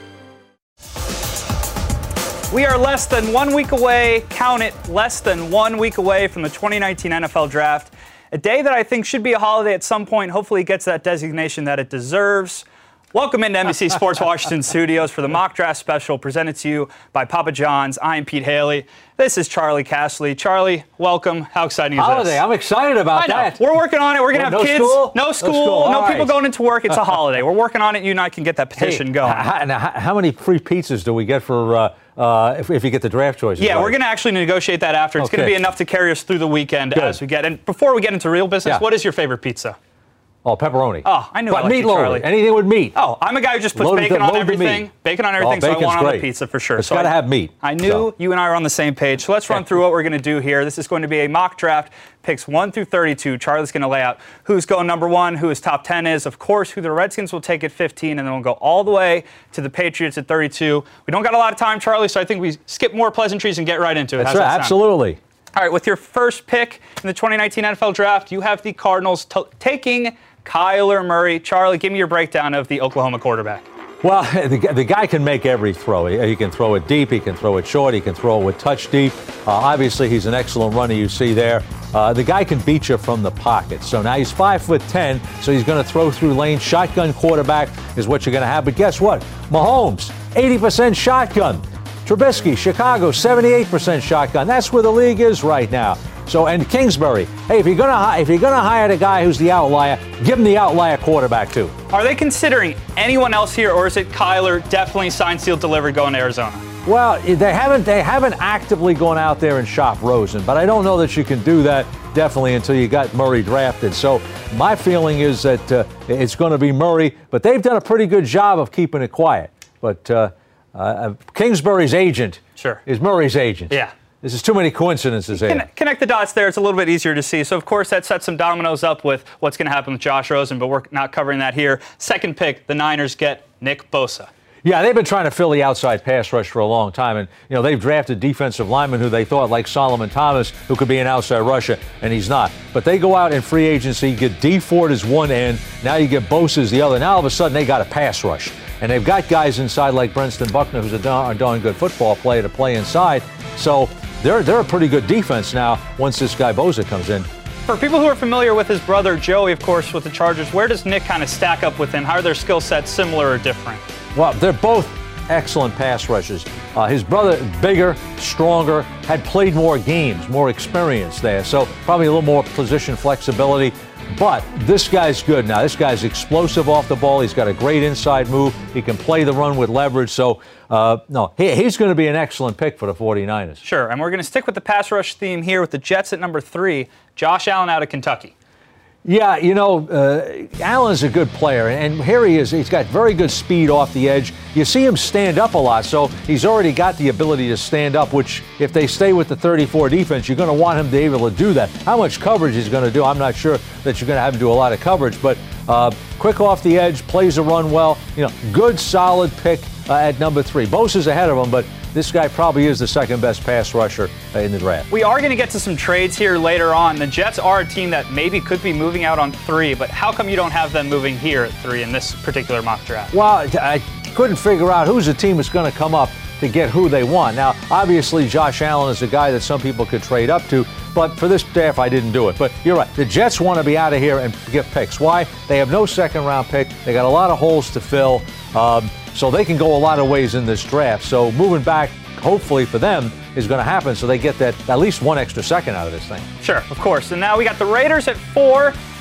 We are less than one week away, count it, less than one week away from the twenty nineteen N F L Draft. A day that I think should be a holiday at some point. Hopefully it gets that designation that it deserves. Welcome into N B C Sports Washington Studios for the Mock Draft Special presented to you by Papa John's. I am Pete Haley. This is Charlie Casserly. Charlie, welcome. How exciting is Holiday. this? Holiday. I'm excited about I know. that. We're working on it. We're going to no have kids. School? No school. No, school. no All people right. going into work. It's a holiday. We're working on it. You and I can get that petition hey, going. How, how, how many free pizzas do we get for uh, uh, if, if you get the draft choices? Yeah, right? we're going to actually negotiate that after. It's okay. going to be enough to carry us through the weekend Good. as we get. And before we get into real business, Yeah. what is your favorite pizza? Oh, pepperoni. Oh, I knew but I liked meat you, loaded. Charlie. Anything with meat. Oh, I'm a guy who just puts Loaded bacon to- on loaded to everything. meat. Bacon on everything, Oh, so I bacon's want it on the great. pizza for sure. It's so got to I, have meat. I knew so. you and I are on the same page. So let's run through what we're going to do here. This is going to be a mock draft, picks one through thirty-two. Charlie's going to lay out who's going number one, who his top ten is, of course, who the Redskins will take at fifteen, and then we'll go all the way to the Patriots at thirty-two. We don't got a lot of time, Charlie, so I think we skip more pleasantries and get right into it. That's How's right. that sound? Absolutely. All right, with your first pick in the twenty nineteen N F L Draft, you have the Cardinals t- taking Kyler Murray. Charlie, give me your breakdown of the Oklahoma quarterback. Well, the, the guy can make every throw. He, he can throw it deep. He can throw it short. He can throw it with touch deep. Uh, obviously, he's an excellent runner. You see there. Uh, the guy can beat you from the pocket. So now he's five foot ten. So he's going to throw through lanes. Shotgun quarterback is what you're going to have. But guess what? Mahomes, eighty percent shotgun. Trubisky, Chicago, seventy-eight percent shotgun. That's where the league is right now. So, and Kingsbury, hey, if you're gonna if you're gonna hire the guy who's the outlier, give him the outlier quarterback too. Are they considering anyone else here, or is it Kyler definitely signed, sealed, delivered, going to Arizona? Well, they haven't they haven't actively gone out there and shop Rosen, but I don't know that you can do that definitely until you got Murray drafted. So my feeling is that uh, it's going to be Murray, but they've done a pretty good job of keeping it quiet. But uh, uh, Kingsbury's agent sure. is Murray's agent. Yeah. This is too many coincidences there. Con- connect the dots there. It's a little bit easier to see. So, of course, that sets some dominoes up with what's going to happen with Josh Rosen, but we're not covering that here. Second pick, the Niners get Nick Bosa. Yeah, they've been trying to fill the outside pass rush for a long time, and you know they've drafted defensive linemen who they thought, like Solomon Thomas, who could be an outside rusher, and he's not. But they go out in free agency, get D Ford as one end, now you get Bosa as the other. Now all of a sudden they got a pass rush, and they've got guys inside like Brenston Buckner, who's a darn, a darn good football player to play inside. So they're they're a pretty good defense now once this guy Bosa comes in. For people who are familiar with his brother Joey, of course, with the Chargers, where does Nick kind of stack up with him? How are their skill sets similar or different? Well, they're both excellent pass rushers. Uh, his brother, bigger, stronger, had played more games, more experience there, so probably a little more position flexibility. But this guy's good now. This guy's explosive off the ball. He's got a great inside move. He can play the run with leverage. So, uh, no, he, he's going to be an excellent pick for the 49ers. Sure, and we're going to stick with the pass rush theme here with the Jets at number three, Josh Allen out of Kentucky. Yeah, you know, uh, Allen's a good player, and here he is. He's got very good speed off the edge. You see him stand up a lot, so he's already got the ability to stand up, which if they stay with the thirty-four defense, you're going to want him to be able to do that. How much coverage he's going to do, I'm not sure that you're going to have him do a lot of coverage, but uh, quick off the edge, plays the run well. You know, good, solid pick uh, at number three. Bosa's ahead of him, but this guy probably is the second best pass rusher uh, in the draft. We are going to get to some trades here later on. The Jets are a team that maybe could be moving out on three, but how come you don't have them moving here at three in this particular mock draft? Well, I couldn't figure out who's the team that's going to come up to get who they want. Now, obviously, Josh Allen is a guy that some people could trade up to, but for this draft, I didn't do it. But you're right. The Jets want to be out of here and get picks. Why? They have no second-round pick. They got a lot of holes to fill, um, so they can go a lot of ways in this draft. So moving back, hopefully for them, is going to happen, so they get that at least one extra second out of this thing. Sure, of course. And now we got the Raiders at four.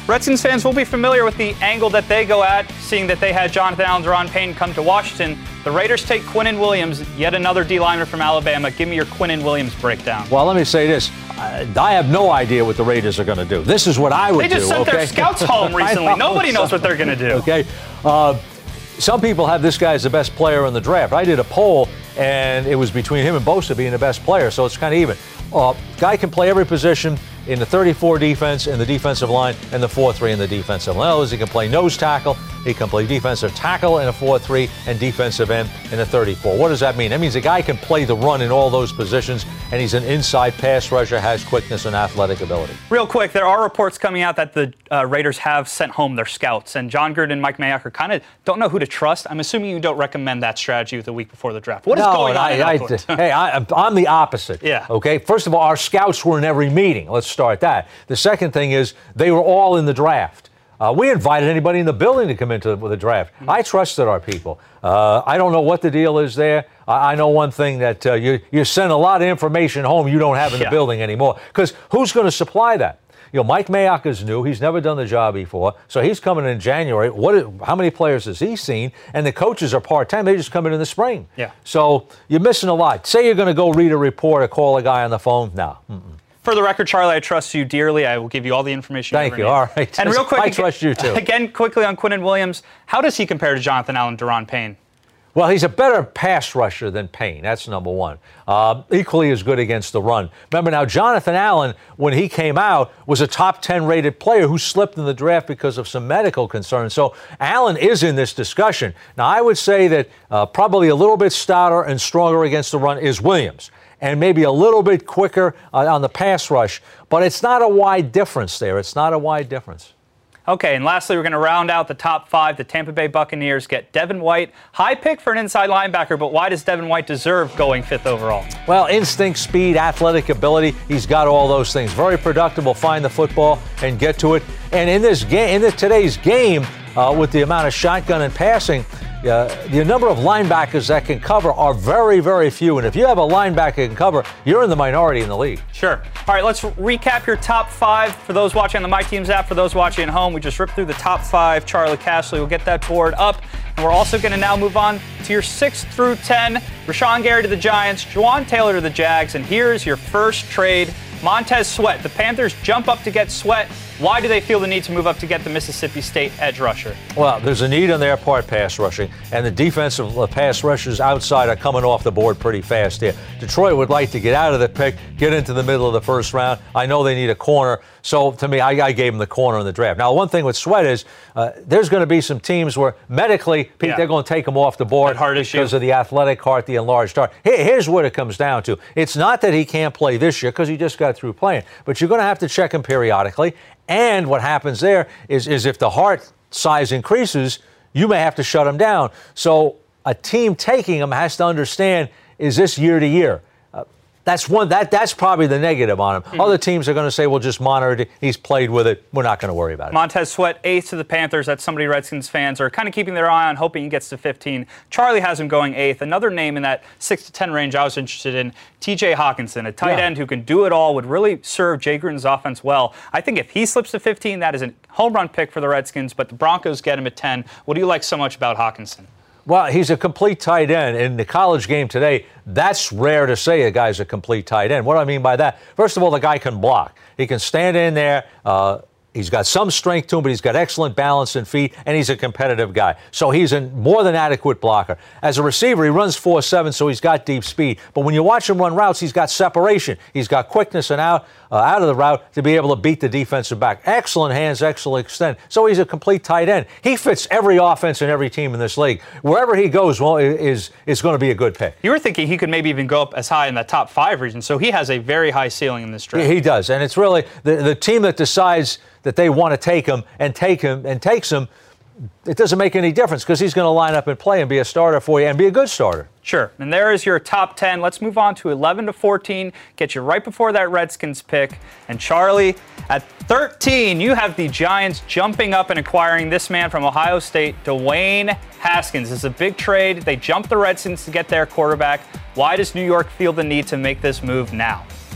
Redskins fans will be familiar with the angle that they go at, seeing that they had Jonathan Allen, Daron Payne come to Washington. The Raiders take Quinnen Williams, yet another D-lineman from Alabama. Give me your Quinnen Williams breakdown. Well, let me say this. I have no idea what the Raiders are going to do. This is what I would do. They just do, sent okay? their scouts home recently. know, Nobody knows what they're going to do. Okay. Uh, some people have this guy as the best player in the draft. I did a poll, and it was between him and Bosa being the best player, so it's kind of even. Uh, guy can play every position in the thirty-four defense, in the defensive line, and the four three in the defensive line. He can play nose tackle, he can play defensive tackle in a four three, and defensive end in a thirty-four. What does that mean? That means a guy can play the run in all those positions, and he's an inside pass rusher, has quickness and athletic ability. Real quick, there are reports coming out that the uh, Raiders have sent home their scouts, and John Gruden and Mike Mayock are kind of don't know who to trust. I'm assuming you don't recommend that strategy with the week before the draft. What is no, going on I, in I, Oakland? Hey, I, I'm the opposite. Yeah. Okay. First of all, our scouts were in every meeting. Let's start that. The second thing is they were all in the draft. Uh, we invited anybody in the building to come into the, the draft. Mm-hmm. I trusted our people. Uh, I don't know what the deal is there. I, I know one thing, that uh, you, you send a lot of information home you don't have in yeah. the building anymore. Because who's going to supply that? You know, Mike Mayock is new. He's never done the job before. So he's coming in January. What? How many players has he seen? And the coaches are part-time. They just come in in the spring. Yeah. So you're missing a lot. Say you're going to go read a report or call a guy on the phone. No. Mm-mm. For the record, Charlie, I trust you dearly. I will give you all the information. Thank you. you. All right. And real quick, I trust you too. Again, quickly on Quinnen Williams, how does he compare to Jonathan Allen, Daron Payne? Well, he's a better pass rusher than Payne. That's number one. Uh, equally as good against the run. Remember now, Jonathan Allen, when he came out, was a top ten rated player who slipped in the draft because of some medical concerns. So Allen is in this discussion. Now, I would say that uh, probably a little bit stouter and stronger against the run is Williams, and maybe a little bit quicker uh, on the pass rush. But it's not a wide difference there. It's not a wide difference. Okay, and lastly, we're going to round out the top five. The Tampa Bay Buccaneers get Devin White. High pick for an inside linebacker, but why does Devin White deserve going fifth overall? Well, instinct, speed, athletic ability, he's got all those things. Very productive, will find the football and get to it. And in this game, in this, today's game, uh, with the amount of shotgun and passing, Uh, the number of linebackers that can cover are very, very few. And if you have a linebacker that can cover, you're in the minority in the league. Sure. All right, let's recap your top five for those watching on the My Teams app. For those watching at home, we just ripped through the top five. Charlie Cashley will get that board up. And we're also going to now move on to your six through ten. Rashawn Gary to the Giants, Juwan Taylor to the Jags. And here's your first trade, Montez Sweat. The Panthers jump up to get Sweat. Why do they feel the need to move up to get the Mississippi State edge rusher? Well, there's a need on their part pass rushing, and the defensive pass rushers outside are coming off the board pretty fast here. Detroit would like to get out of the pick, get into the middle of the first round. I know they need a corner, so to me, I, I gave them the corner in the draft. Now, one thing with Sweat is uh, there's going to be some teams where medically, Pete, yeah. they're going to take him off the board heart because issue. of the athletic heart, the enlarged heart. Here, here's what it comes down to. It's not that he can't play this year because he just got through playing, but you're going to have to check him periodically. And what happens there is, is if the heart size increases, you may have to shut him down. So a team taking him has to understand, is this year to year? Uh, that's one. That that's probably the negative on him. Mm-hmm. Other teams are going to say, well, just monitor it. He's played with it. We're not going to worry about it. Montez Sweat, eighth to the Panthers. That's somebody Redskins fans are kind of keeping their eye on, hoping he gets to fifteen. Charlie has him going eighth. Another name in that six to ten range I was interested in, T J Hawkinson, a tight yeah. end who can do it all, would really serve Jay Gruden's offense well. I think if he slips to fifteen, that is a home run pick for the Redskins, but the Broncos get him at ten. What do you like so much about Hawkinson? Well, he's a complete tight end. In the college game today, that's rare to say a guy's a complete tight end. What do I mean by that? First of all, the guy can block. He can stand in there. Uh, He's got some strength to him, but he's got excellent balance and feet, and he's a competitive guy. So he's a more than adequate blocker. As a receiver, he runs four seven, so he's got deep speed. But when you watch him run routes, he's got separation. He's got quickness and out uh, out of the route to be able to beat the defensive back. Excellent hands, excellent extend. So he's a complete tight end. He fits every offense and every team in this league. Wherever he goes, well, is is going to be a good pick. You were thinking he could maybe even go up as high in the top five region, so he has a very high ceiling in this draft. He, he does, and it's really the, the team that decides that they want to take him and take him and takes him, it doesn't make any difference because he's going to line up and play and be a starter for you and be a good starter. Sure. And there is your top ten. Let's move on to eleven to fourteen. Get you right before that Redskins pick. And Charlie, at thirteen, you have the Giants jumping up and acquiring this man from Ohio State, Dwayne Haskins. It's a big trade. They jumped the Redskins to get their quarterback. Why does New York feel the need to make this move now?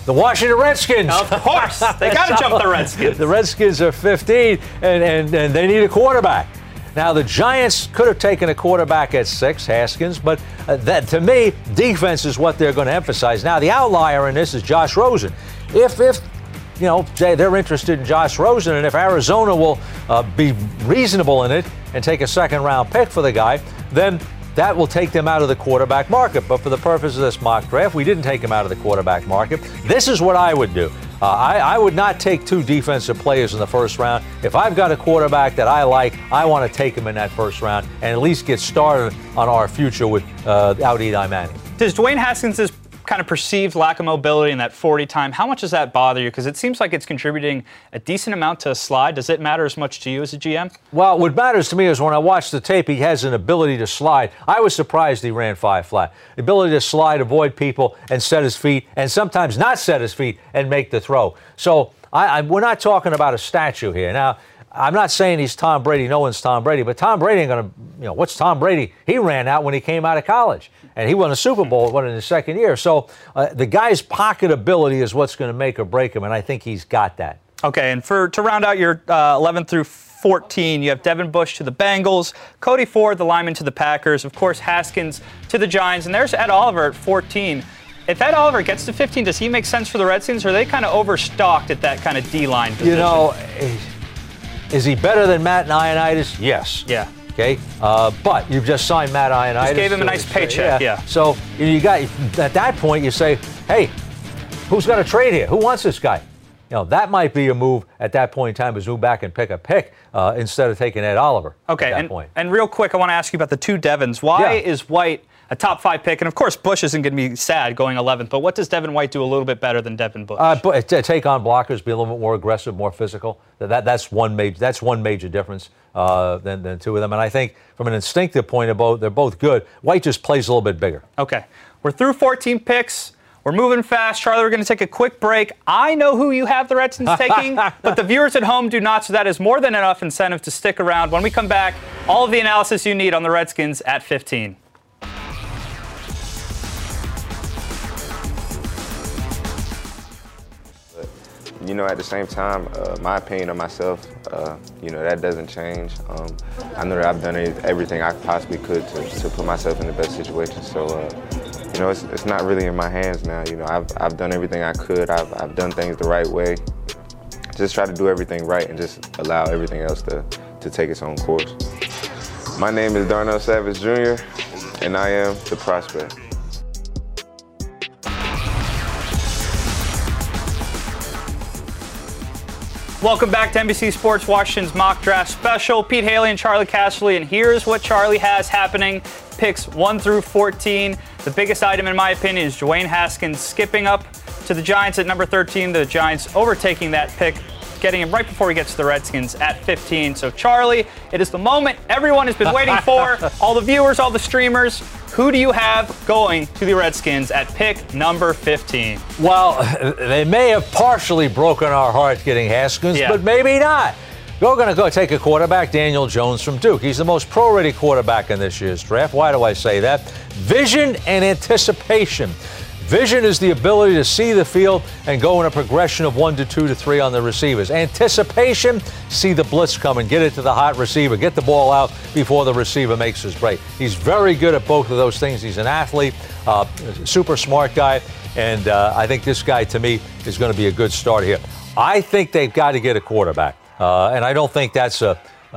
The Washington Redskins. Of course. They got to jump the Redskins. The Redskins are fifteen, and, and, and they need a quarterback. Now, the Giants could have taken a quarterback at six, Haskins, but uh, that to me, defense is what they're going to emphasize. Now, the outlier in this is Josh Rosen. If, if you know, they're interested in Josh Rosen, and if Arizona will uh, be reasonable in it and take a second-round pick for the guy, then that will take them out of the quarterback market. But for the purpose of this mock draft, we didn't take him out of the quarterback market. This is what I would do. Uh, I, I would not take two defensive players in the first round. If I've got a quarterback that I like, I want to take him in that first round and at least get started on our future without uh, Eli Manning. Does Dwayne Haskins' kind of perceived lack of mobility in that forty time, how much does that bother you? Because it seems like it's contributing a decent amount to a slide. Does it matter as much to you as a G M? Well, what matters to me is when I watch the tape, he has an ability to slide. I was surprised he ran five flat. The ability to slide, avoid people, and set his feet, and sometimes not set his feet and make the throw. So I, I, we're not talking about a statue here. Now, I'm not saying he's Tom Brady. No one's Tom Brady. But Tom Brady ain't going to, you know, what's Tom Brady? He ran out when he came out of college. And he won a Super Bowl won in his second year. So uh, the guy's pocket ability is what's going to make or break him. And I think he's got that. Okay, and for to round out your uh, eleven through fourteen, you have Devin Bush to the Bengals, Cody Ford, the lineman, to the Packers, of course, Haskins to the Giants. And there's Ed Oliver at fourteen. If Ed Oliver gets to fifteen, does he make sense for the Redskins? Or are they kind of overstocked at that kind of D-line position? You know, is he better than Matt Ioannidis? Yes. Yeah. Okay, uh, but you've just signed Matt Ioannidis. Just gave him a nice paycheck, yeah. yeah. So you got at that point you say, hey, who's got to trade here? Who wants this guy? You know, that might be a move at that point in time is move back and pick a pick uh, instead of taking Ed Oliver. Okay, at that and, point. and real quick, I want to ask you about the two Devins. Why Yeah. is White a top five pick? And of course, Bush isn't going to be sad going eleventh, but what does Devin White do a little bit better than Devin Bush? Uh, but to take on blockers, be a little bit more aggressive, more physical. That that's one major that's one major difference uh, than than two of them. And I think from an instinctive point of view, they're both good. White just plays a little bit bigger. Okay, we're through fourteen picks. We're moving fast. Charlie, we're going to take a quick break. I know who you have the Redskins taking, but the viewers at home do not, so that is more than enough incentive to stick around. When we come back, all of the analysis you need on the Redskins at fifteen. You know, at the same time, uh, my opinion of myself, uh, you know, that doesn't change. Um, I know that I've done everything I possibly could to, to put myself in the best situation. So, uh, you know, it's, it's not really in my hands now. You know, I've, I've done everything I could. I've, I've done things the right way. Just try to do everything right and just allow everything else to, to take its own course. My name is Darnell Savage Junior, and I am the prospect. Welcome back to N B C Sports Washington's Mock Draft Special. Pete Haley and Charlie Casserly, and here's what Charlie has happening. Picks one through fourteen. The biggest item, in my opinion, is Dwayne Haskins skipping up to the Giants at number thirteen. The Giants overtaking that pick, getting him right before he gets to the Redskins at fifteen. So, Charlie, it is the moment everyone has been waiting for. All the viewers, all the streamers. Who do you have going to the Redskins at pick number fifteen? Well, they may have partially broken our hearts getting Haskins, Yeah. but maybe not. We're going to go take a quarterback, Daniel Jones from Duke. He's the most pro-ready quarterback in this year's draft. Why do I say that? Vision and anticipation. Vision is the ability to see the field and go in a progression of one to two to three on the receivers. Anticipation, see the blitz coming, get it to the hot receiver, get the ball out before the receiver makes his break. He's very good at both of those things. He's an athlete, uh, super smart guy, and uh, I think this guy, to me, is going to be a good start here. I think they've got to get a quarterback, uh, and I don't think that's a, uh,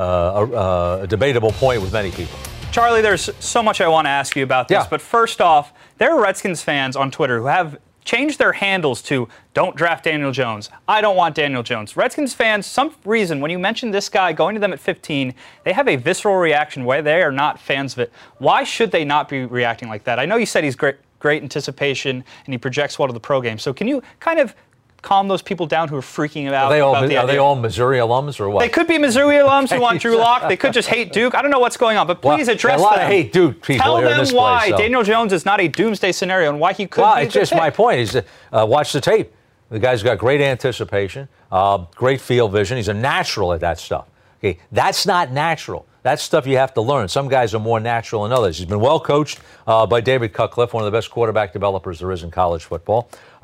a, a debatable point with many people. Charlie, there's so much I want to ask you about this, Yeah. but first off, there are Redskins fans on Twitter who have changed their handles to "Don't draft Daniel Jones." I don't want Daniel Jones. Redskins fans, some reason, when you mention this guy going to them at fifteen, they have a visceral reaction where they are not fans of it. Why should they not be reacting like that? I know you said he's great, great anticipation and he projects well to the pro game. So can you kind of calm those people down who are freaking out Are they all, about the are idea? they all Missouri alums or what? They could be Missouri alums who want Drew Lock. They could just hate Duke. I don't know what's going on, but please Well, address a lot them. of hate Duke people Tell here in them this why place, so. Daniel Jones is not a doomsday scenario and why he could Well, be a it's good just pick. my point. He's uh, watch the tape. The guy's got great anticipation, uh, great field vision. He's a natural at that stuff. Okay, that's not natural. That's stuff you have to learn. Some guys are more natural than others. He's been well coached uh, by David Cutcliffe, one of the best quarterback developers there is in college football. Um,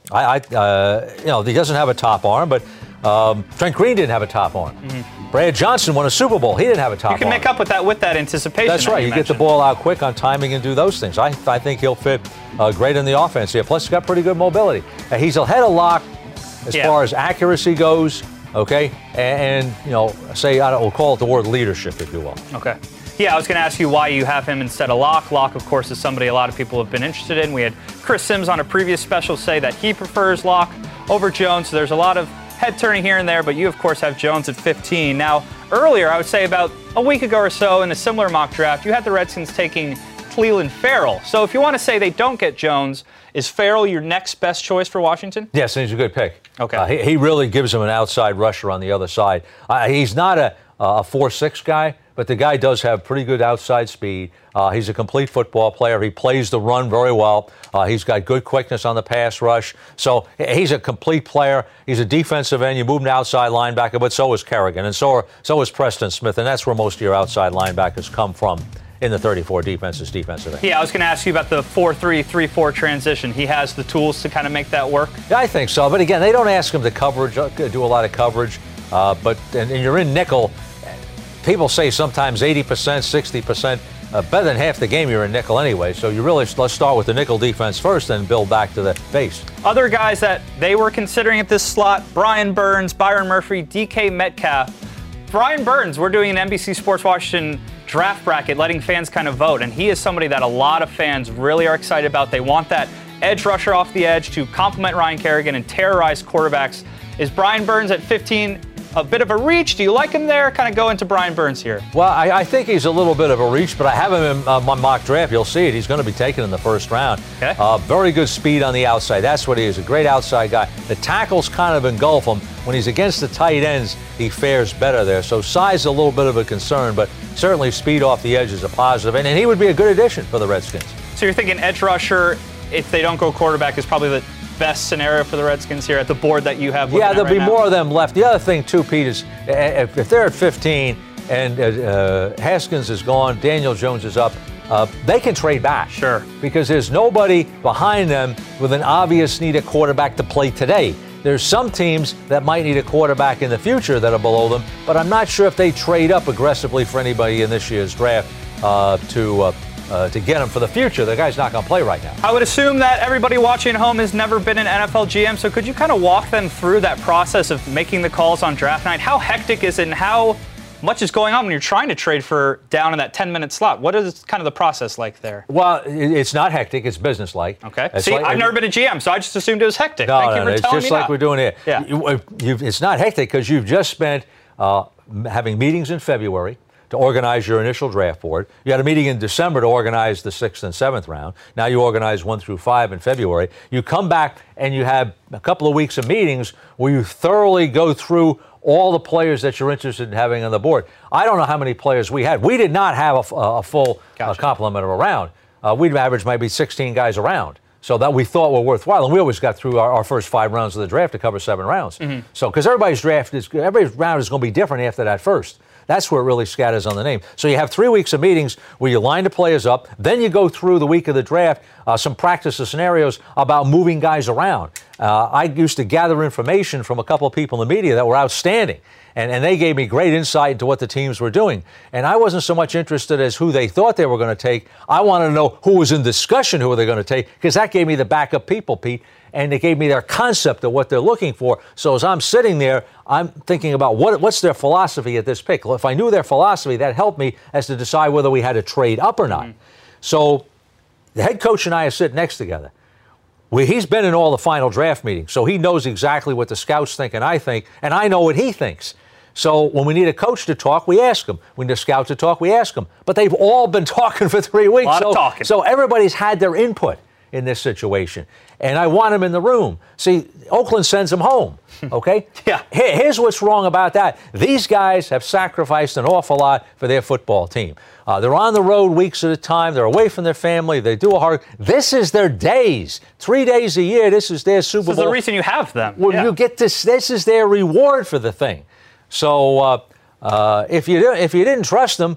I, I uh, you know, he doesn't have a top arm, but um, Trent Green didn't have a top arm. Mm-hmm. Brad Johnson won a Super Bowl. He didn't have a top arm. You can arm. make up with that with that anticipation. That's that right. You, you get the ball out quick on timing and do those things. I, I think he'll fit uh, great in the offense here. Plus, he's got pretty good mobility. Uh, he's ahead of Locke as yeah. far as accuracy goes. Okay, and, and you know, say I don't, we'll call it the word leadership, if you will. Okay. Yeah, I was going to ask you why you have him instead of Locke. Locke, of course, is somebody a lot of people have been interested in. We had Chris Sims on a previous special say that he prefers Locke over Jones. So there's a lot of head turning here and there, but you, of course, have Jones at fifteen. Now, earlier, I would say about a week ago or so in a similar mock draft, you had the Redskins taking Clelin Ferrell. So if you want to say they don't get Jones, is Ferrell your next best choice for Washington? Yes, and he's a good pick. Okay. Uh, he, he really gives him an outside rusher on the other side. Uh, he's not a, a four six guy, but the guy does have pretty good outside speed. Uh, he's a complete football player. He plays the run very well. Uh, he's got good quickness on the pass rush. So he's a complete player. He's a defensive end. You move him to outside linebacker, but so is Kerrigan, and so, are, so is Preston Smith, and that's where most of your outside linebackers come from in the thirty-four defense's defensive end. Yeah, I was going to ask you about the four three three four transition. He has the tools to kind of make that work? Yeah, I think so. But again, they don't ask him to coverage, do a lot of coverage. Uh, but and, and you're in nickel. People say sometimes eighty percent, sixty percent. Uh, better than half the game you're in nickel anyway. So you really, let's start with the nickel defense first and build back to the base. Other guys that they were considering at this slot, Brian Burns, Byron Murphy, D K Metcalf. Brian Burns, we're doing an N B C Sports Washington draft bracket, letting fans kind of vote, and he is somebody that a lot of fans really are excited about. They want that edge rusher off the edge to complement Ryan Kerrigan and terrorize quarterbacks. Is Brian Burns at fifteen a bit of a reach? Do you like him there? Kind of go into Brian Burns here. Well, I, I think he's a little bit of a reach, but I have him in uh, my mock draft. You'll see it. He's going to be taken in the first round. Okay. Uh, very good speed on the outside. That's what he is, a great outside guy. The tackles kind of engulf him. When he's against the tight ends, he fares better there. So size is a little bit of a concern, but certainly speed off the edge is a positive, and, and he would be a good addition for the Redskins. So you're thinking edge rusher, if they don't go quarterback, is probably the best scenario for the Redskins here at the board that you have? Yeah, there'll right be now? more of them left. The other thing, too, Pete, is if, if they're at fifteen and uh, Haskins is gone, Daniel Jones is up, uh, they can trade back. Sure. Because there's nobody behind them with an obvious need a quarterback to play today. There's some teams that might need a quarterback in the future that are below them, but I'm not sure if they trade up aggressively for anybody in this year's draft uh, to uh, Uh, to get him for the future. The guy's not going to play right now. I would assume that everybody watching at home has never been an N F L G M, so could you kind of walk them through that process of making the calls on draft night? How hectic is it, and how much is going on when you're trying to trade for down in that ten-minute slot? What is kind of the process like there? Well, it's not hectic. It's businesslike. Okay. It's See, like, I've never been a G M, so I just assumed it was hectic. No, Thank no, you for no, it's telling just me like that. we're doing here. Yeah. You, you've, it's not hectic because you've just spent uh, having meetings in February to organize your initial draft board. You had a meeting in December to organize the sixth and seventh round. Now you organize one through five in February. You come back and you have a couple of weeks of meetings where you thoroughly go through all the players that you're interested in having on the board. I don't know how many players we had. We did not have a, a full gotcha. uh, complement of a round. Uh, we'd average maybe sixteen guys around. So that we thought were worthwhile, and we always got through our, our first five rounds of the draft to cover seven rounds. Mm-hmm. So because everybody's draft is every round is going to be different after that first. That's where it really scatters on the name. So you have three weeks of meetings where you line the players up. Then you go through the week of the draft, uh, some practice of scenarios about moving guys around. Uh, I used to gather information from a couple of people in the media that were outstanding. And, and they gave me great insight into what the teams were doing. And I wasn't so much interested as who they thought they were going to take. I wanted to know who was in discussion, who were they going to take, because that gave me the backup people, Pete. And they gave me their concept of what they're looking for. So as I'm sitting there, I'm thinking about what, what's their philosophy at this pick. Well, if I knew their philosophy, that helped me as to decide whether we had to trade up or not. Mm-hmm. So the head coach and I are sitting next together. We, he's been in all the final draft meetings, so he knows exactly what the scouts think and I think, and I know what he thinks. So when we need a coach to talk, we ask him. We need a scout to talk, we ask him. But they've all been talking for three weeks. A lot so, of talking. So everybody's had their input in this situation. And I want them in the room. See, Oakland sends them home, okay? Yeah. Here, here's what's wrong about that. These guys have sacrificed an awful lot for their football team. Uh, they're on the road weeks at a time. They're away from their family. They do a hard... This is their days. Three days a year, this is their Super Bowl. This is the reason you have them. Well, yeah. you get this. This is their reward for the thing. So uh, uh, if you if you didn't trust them,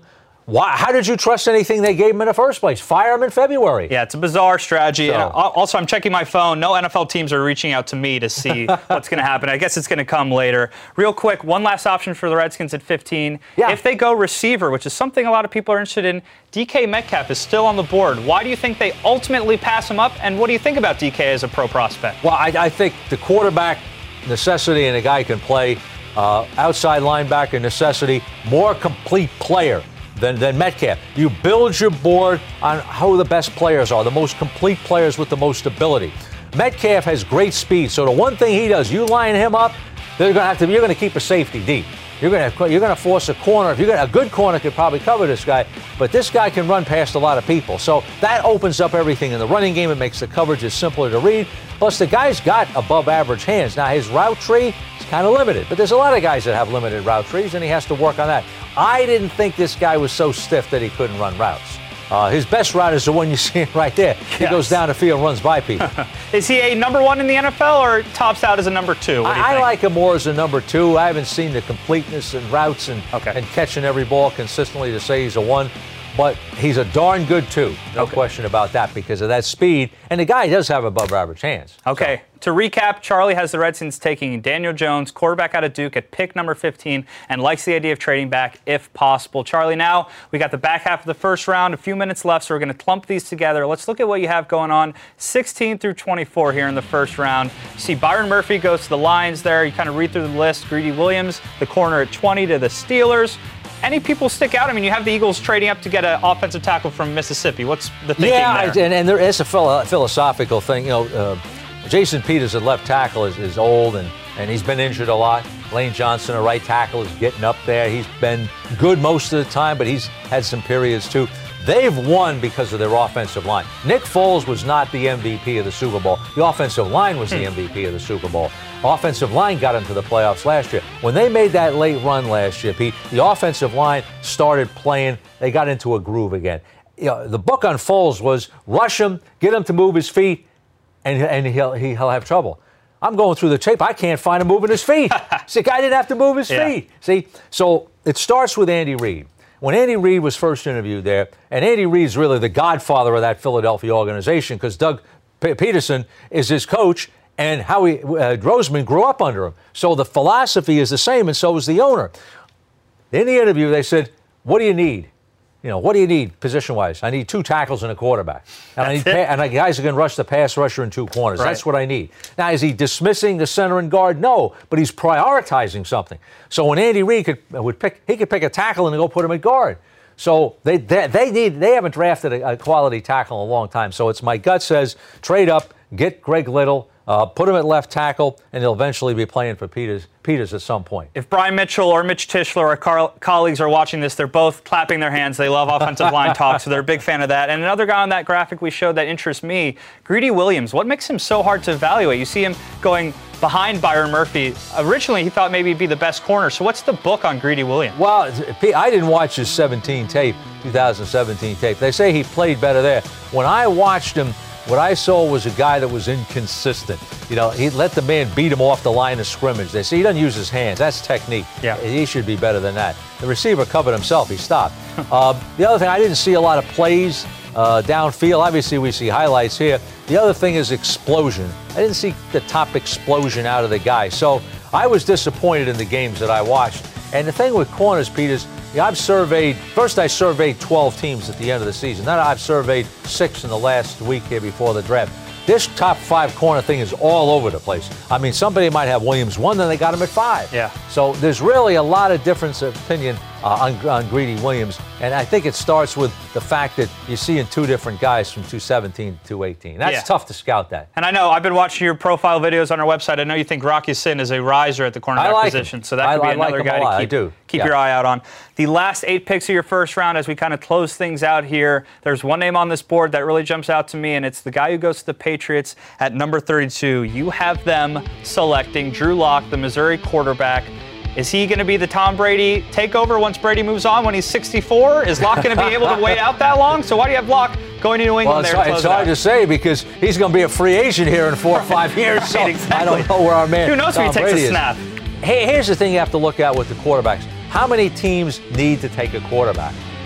Why? How did you trust anything they gave him in the first place? Fire him in February. Yeah, it's a bizarre strategy. So. And also, I'm checking my phone. No N F L teams are reaching out to me to see what's going to happen. I guess it's going to come later. Real quick, one last option for the Redskins at fifteen. Yeah. If they go receiver, which is something a lot of people are interested in, D K Metcalf is still on the board. Why do you think they ultimately pass him up? And what do you think about D K as a pro prospect? Well, I, I think the quarterback necessity and a guy can play. Uh, outside linebacker necessity, more complete player than, than Metcalf. You build your board on who the best players are, the most complete players with the most ability. Metcalf has great speed, so the one thing he does, you line him up, they're going to have to. You're going to keep a safety deep. You're going to you're going to force a corner. If you're going a good corner could probably cover this guy, but this guy can run past a lot of people. So that opens up everything in the running game. It makes the coverage simpler to read. Plus, the guy's got above average hands. Now, his route tree is kind of limited, but there's a lot of guys that have limited route trees, and he has to work on that. I didn't think this guy was so stiff that he couldn't run routes. Uh, his best route is the one you see right there. He yes. goes down the field and runs by people. Is he a number one in the N F L or tops out as a number two? What do you I, think? I like him more as a number two. I haven't seen the completeness and routes and, okay. and catching every ball consistently to say he's a one. But he's a darn good two. No okay. question about that because of that speed. And the guy does have above average hands. Okay. So. To recap, Charlie has the Redskins taking Daniel Jones, quarterback out of Duke, at pick number fifteen and likes the idea of trading back if possible. Charlie, now we got the back half of the first round, a few minutes left, so we're going to clump these together. Let's look at what you have going on sixteen through twenty-four here in the first round. You see Byron Murphy goes to the Lions there. You kind of read through the list. Greedy Williams, the corner at twenty to the Steelers. Any people stick out? I mean, you have the Eagles trading up to get an offensive tackle from Mississippi. What's the thinking yeah, there? Yeah, and, and there is a philosophical thing. You know, uh, Jason Peters at left tackle is, is old, and, and he's been injured a lot. Lane Johnson, a right tackle, is getting up there. He's been good most of the time, but he's had some periods too. They've won because of their offensive line. Nick Foles was not the M V P of the Super Bowl. The offensive line was the M V P of the Super Bowl. Offensive line got into the playoffs last year. When they made that late run last year, Pete, the offensive line started playing. They got into a groove again. You know, the book on Foles was rush him, get him to move his feet, and, and he'll, he'll have trouble. I'm going through the tape. I can't find him moving his feet. See, the guy didn't have to move his yeah. feet. See, so it starts with Andy Reid. When Andy Reid was first interviewed there, and Andy Reid's really the godfather of that Philadelphia organization because Doug P- Peterson is his coach, and Howie uh, Roseman grew up under him. So the philosophy is the same, and so is the owner. In the interview, they said, what do you need? You know, what do you need position-wise? I need two tackles and a quarterback. And, I need pa- and the guys are going to rush the pass rusher in two corners. Right. That's what I need. Now, is he dismissing the center and guard? No, but he's prioritizing something. So when Andy Reid could would pick, he could pick a tackle and go put him at guard. So they they, they need they haven't drafted a, a quality tackle in a long time. So it's my gut says trade up, get Greg Little, uh, put him at left tackle, and he'll eventually be playing for Peters. Peters at some point. If Brian Mitchell or Mitch Tischler, our car- colleagues, are watching this, they're both clapping their hands. They love offensive line talk, so they're a big fan of that. And another guy on that graphic we showed that interests me, Greedy Williams. What makes him so hard to evaluate? You see him going behind Byron Murphy. Originally, he thought maybe he'd be the best corner. So what's the book on Greedy Williams? Well, I didn't watch his seventeen tape, two thousand seventeen tape. They say he played better there. When I watched him, what I saw was a guy that was inconsistent. You know, he let the man beat him off the line of scrimmage. They say he doesn't use his hands. That's technique. Yeah. He should be better than that. The receiver covered himself. He stopped. uh, the other thing, I didn't see a lot of plays uh, downfield. Obviously, we see highlights here. The other thing is explosion. I didn't see the top explosion out of the guy. So I was disappointed in the games that I watched. And the thing with corners, Peters, yeah, I've surveyed, first I surveyed twelve teams at the end of the season. Then I've surveyed six in the last week here before the draft. This top five corner thing is all over the place. I mean, somebody might have Williams one, then they got him at five. Yeah. So there's really a lot of difference of opinion uh, on, on Greedy Williams. And I think it starts with the fact that you're seeing two different guys from two seventeen to two eighteen. That's yeah. tough to scout that. And I know, I've been watching your profile videos on our website. I know you think Rocky Sin is a riser at the cornerback like position. Him. So that could I, be I another like guy to keep, I do. keep yeah. your eye out on. The last eight picks of your first round, as we kind of close things out here, there's one name on this board that really jumps out to me, and it's the guy who goes to the Patriots at number thirty-two. You have them selecting Drew Lock, the Missouri quarterback. Is he going to be the Tom Brady takeover once Brady moves on when he's sixty-four? Is Lock going to be able to wait out that long? So why do you have Lock going to New England well, there to to close It's it hard out? to say because he's going to be a free agent here in four or five years. Right, so exactly. I don't know where our man Who knows Tom where he takes Brady a snap? Hey, here's the thing you have to look at with the quarterbacks. How many teams need to take a quarterback?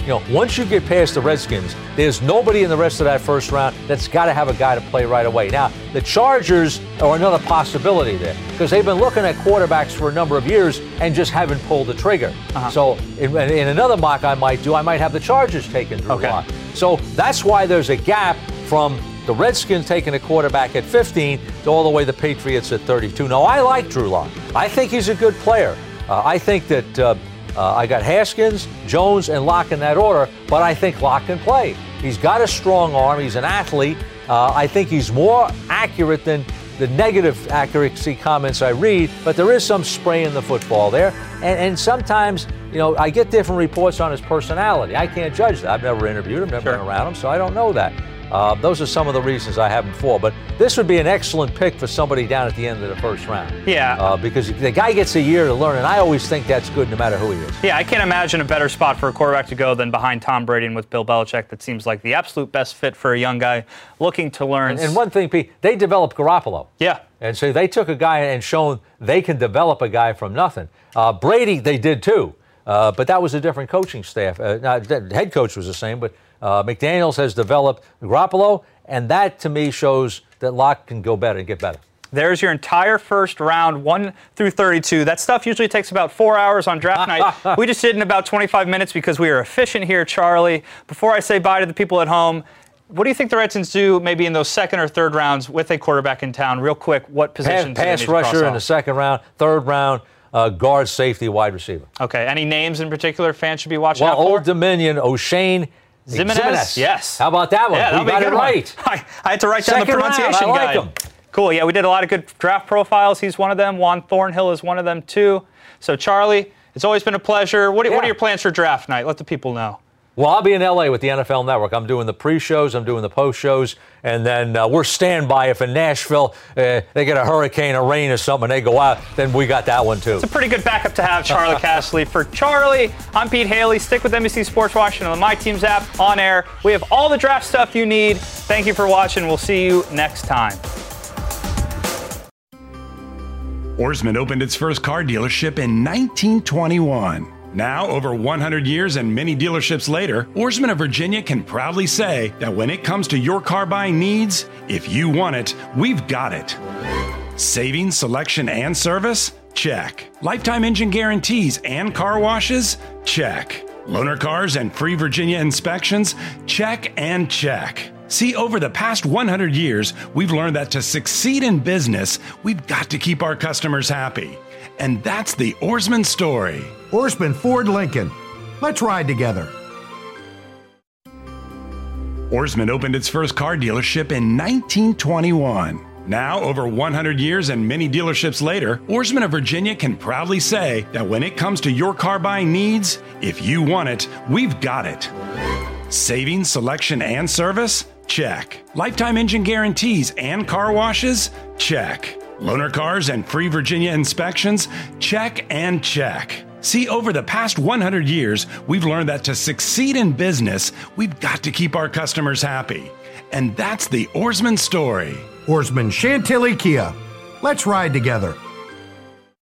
you know, once you get past the Redskins, there's nobody in the rest of that first round that's got to have a guy to play right away. Now, the Chargers are another possibility there because they've been looking at quarterbacks for a number of years and just haven't pulled the trigger. Uh-huh. So in, in another mock I might do, I might have the Chargers taking Drew okay. Lock. So that's why there's a gap from the Redskins taking a quarterback at fifteen to all the way the Patriots at thirty-two. Now, I like Drew Lock. I think he's a good player. Uh, I think that uh, uh, I got Haskins, Jones, and Lock in that order, but I think Lock can play. He's got a strong arm. He's an athlete. Uh, I think he's more accurate than the negative accuracy comments I read, but there is some spraying the football there. And, and sometimes, you know, I get different reports on his personality. I can't judge that. I've never interviewed him, never sure. been around him, so I don't know that. Uh, those are some of the reasons I have him for. But this would be an excellent pick for somebody down at the end of the first round. Yeah. Uh, because the guy gets a year to learn, and I always think that's good no matter who he is. Yeah, I can't imagine a better spot for a quarterback to go than behind Tom Brady and with Bill Belichick. That seems like the absolute best fit for a young guy looking to learn. And, and one thing, Pete, they developed Garoppolo. Yeah. And so they took a guy and shown they can develop a guy from nothing. Uh, Brady, they did too. Uh, but that was a different coaching staff. Uh, now, the head coach was the same, but uh, McDaniels has developed Garoppolo, and that to me shows that Locke can go better and get better. There's your entire first round, one through thirty-two. That stuff usually takes about four hours on draft night. We just did in about twenty-five minutes because we are efficient here, Charlie. Before I say bye to the people at home, what do you think the Redskins do maybe in those second or third rounds with a quarterback in town? Real quick, what positions Pass, do they need pass to rusher cross in off? the second round, third round, uh, guard, safety, wide receiver. Okay, any names in particular fans should be watching well, out for? Old Dominion, O'Shane Zimenez? Zimenez. Yes. How about that one? Yeah, we that'll got be a it good right. I, I had to write Second down the pronunciation round. I like guide. him. Cool. Yeah, we did a lot of good draft profiles. He's one of them. Juan Thornhill is one of them, too. So, Charlie, it's always been a pleasure. What, yeah. what are your plans for draft night? Let the people know. Well, I'll be in L A with the N F L Network. I'm doing the pre-shows, I'm doing the post-shows, and then uh, we're standby if in Nashville uh, they get a hurricane or rain or something and they go out, then we got that one too. It's a pretty good backup to have, Charlie Casserly. For Charlie, I'm Pete Haley. Stick with N B C Sports Washington on the My Teams app, on air. We have all the draft stuff you need. Thank you for watching. We'll see you next time. Ourisman opened its first car dealership in nineteen twenty-one. Now, over one hundred years and many dealerships later, Ourisman of Virginia can proudly say that when it comes to your car buying needs, if you want it, we've got it. Savings, selection, and service? Check. Lifetime engine guarantees and car washes? Check. Loaner cars and free Virginia inspections? Check and check. See, over the past one hundred years, we've learned that to succeed in business, we've got to keep our customers happy. And that's the Ourisman story. Ourisman Ford Lincoln. Let's ride together. Ourisman opened its first car dealership in nineteen twenty-one. Now, over one hundred years and many dealerships later, Ourisman of Virginia can proudly say that when it comes to your car buying needs, if you want it, we've got it. Savings, selection, and service? Check. Lifetime engine guarantees and car washes? Check. Loaner cars and free Virginia inspections? Check and check. See, over the past one hundred years, we've learned that to succeed in business, we've got to keep our customers happy. And that's the Ourisman story. Ourisman Chantilly Kia. Let's ride together.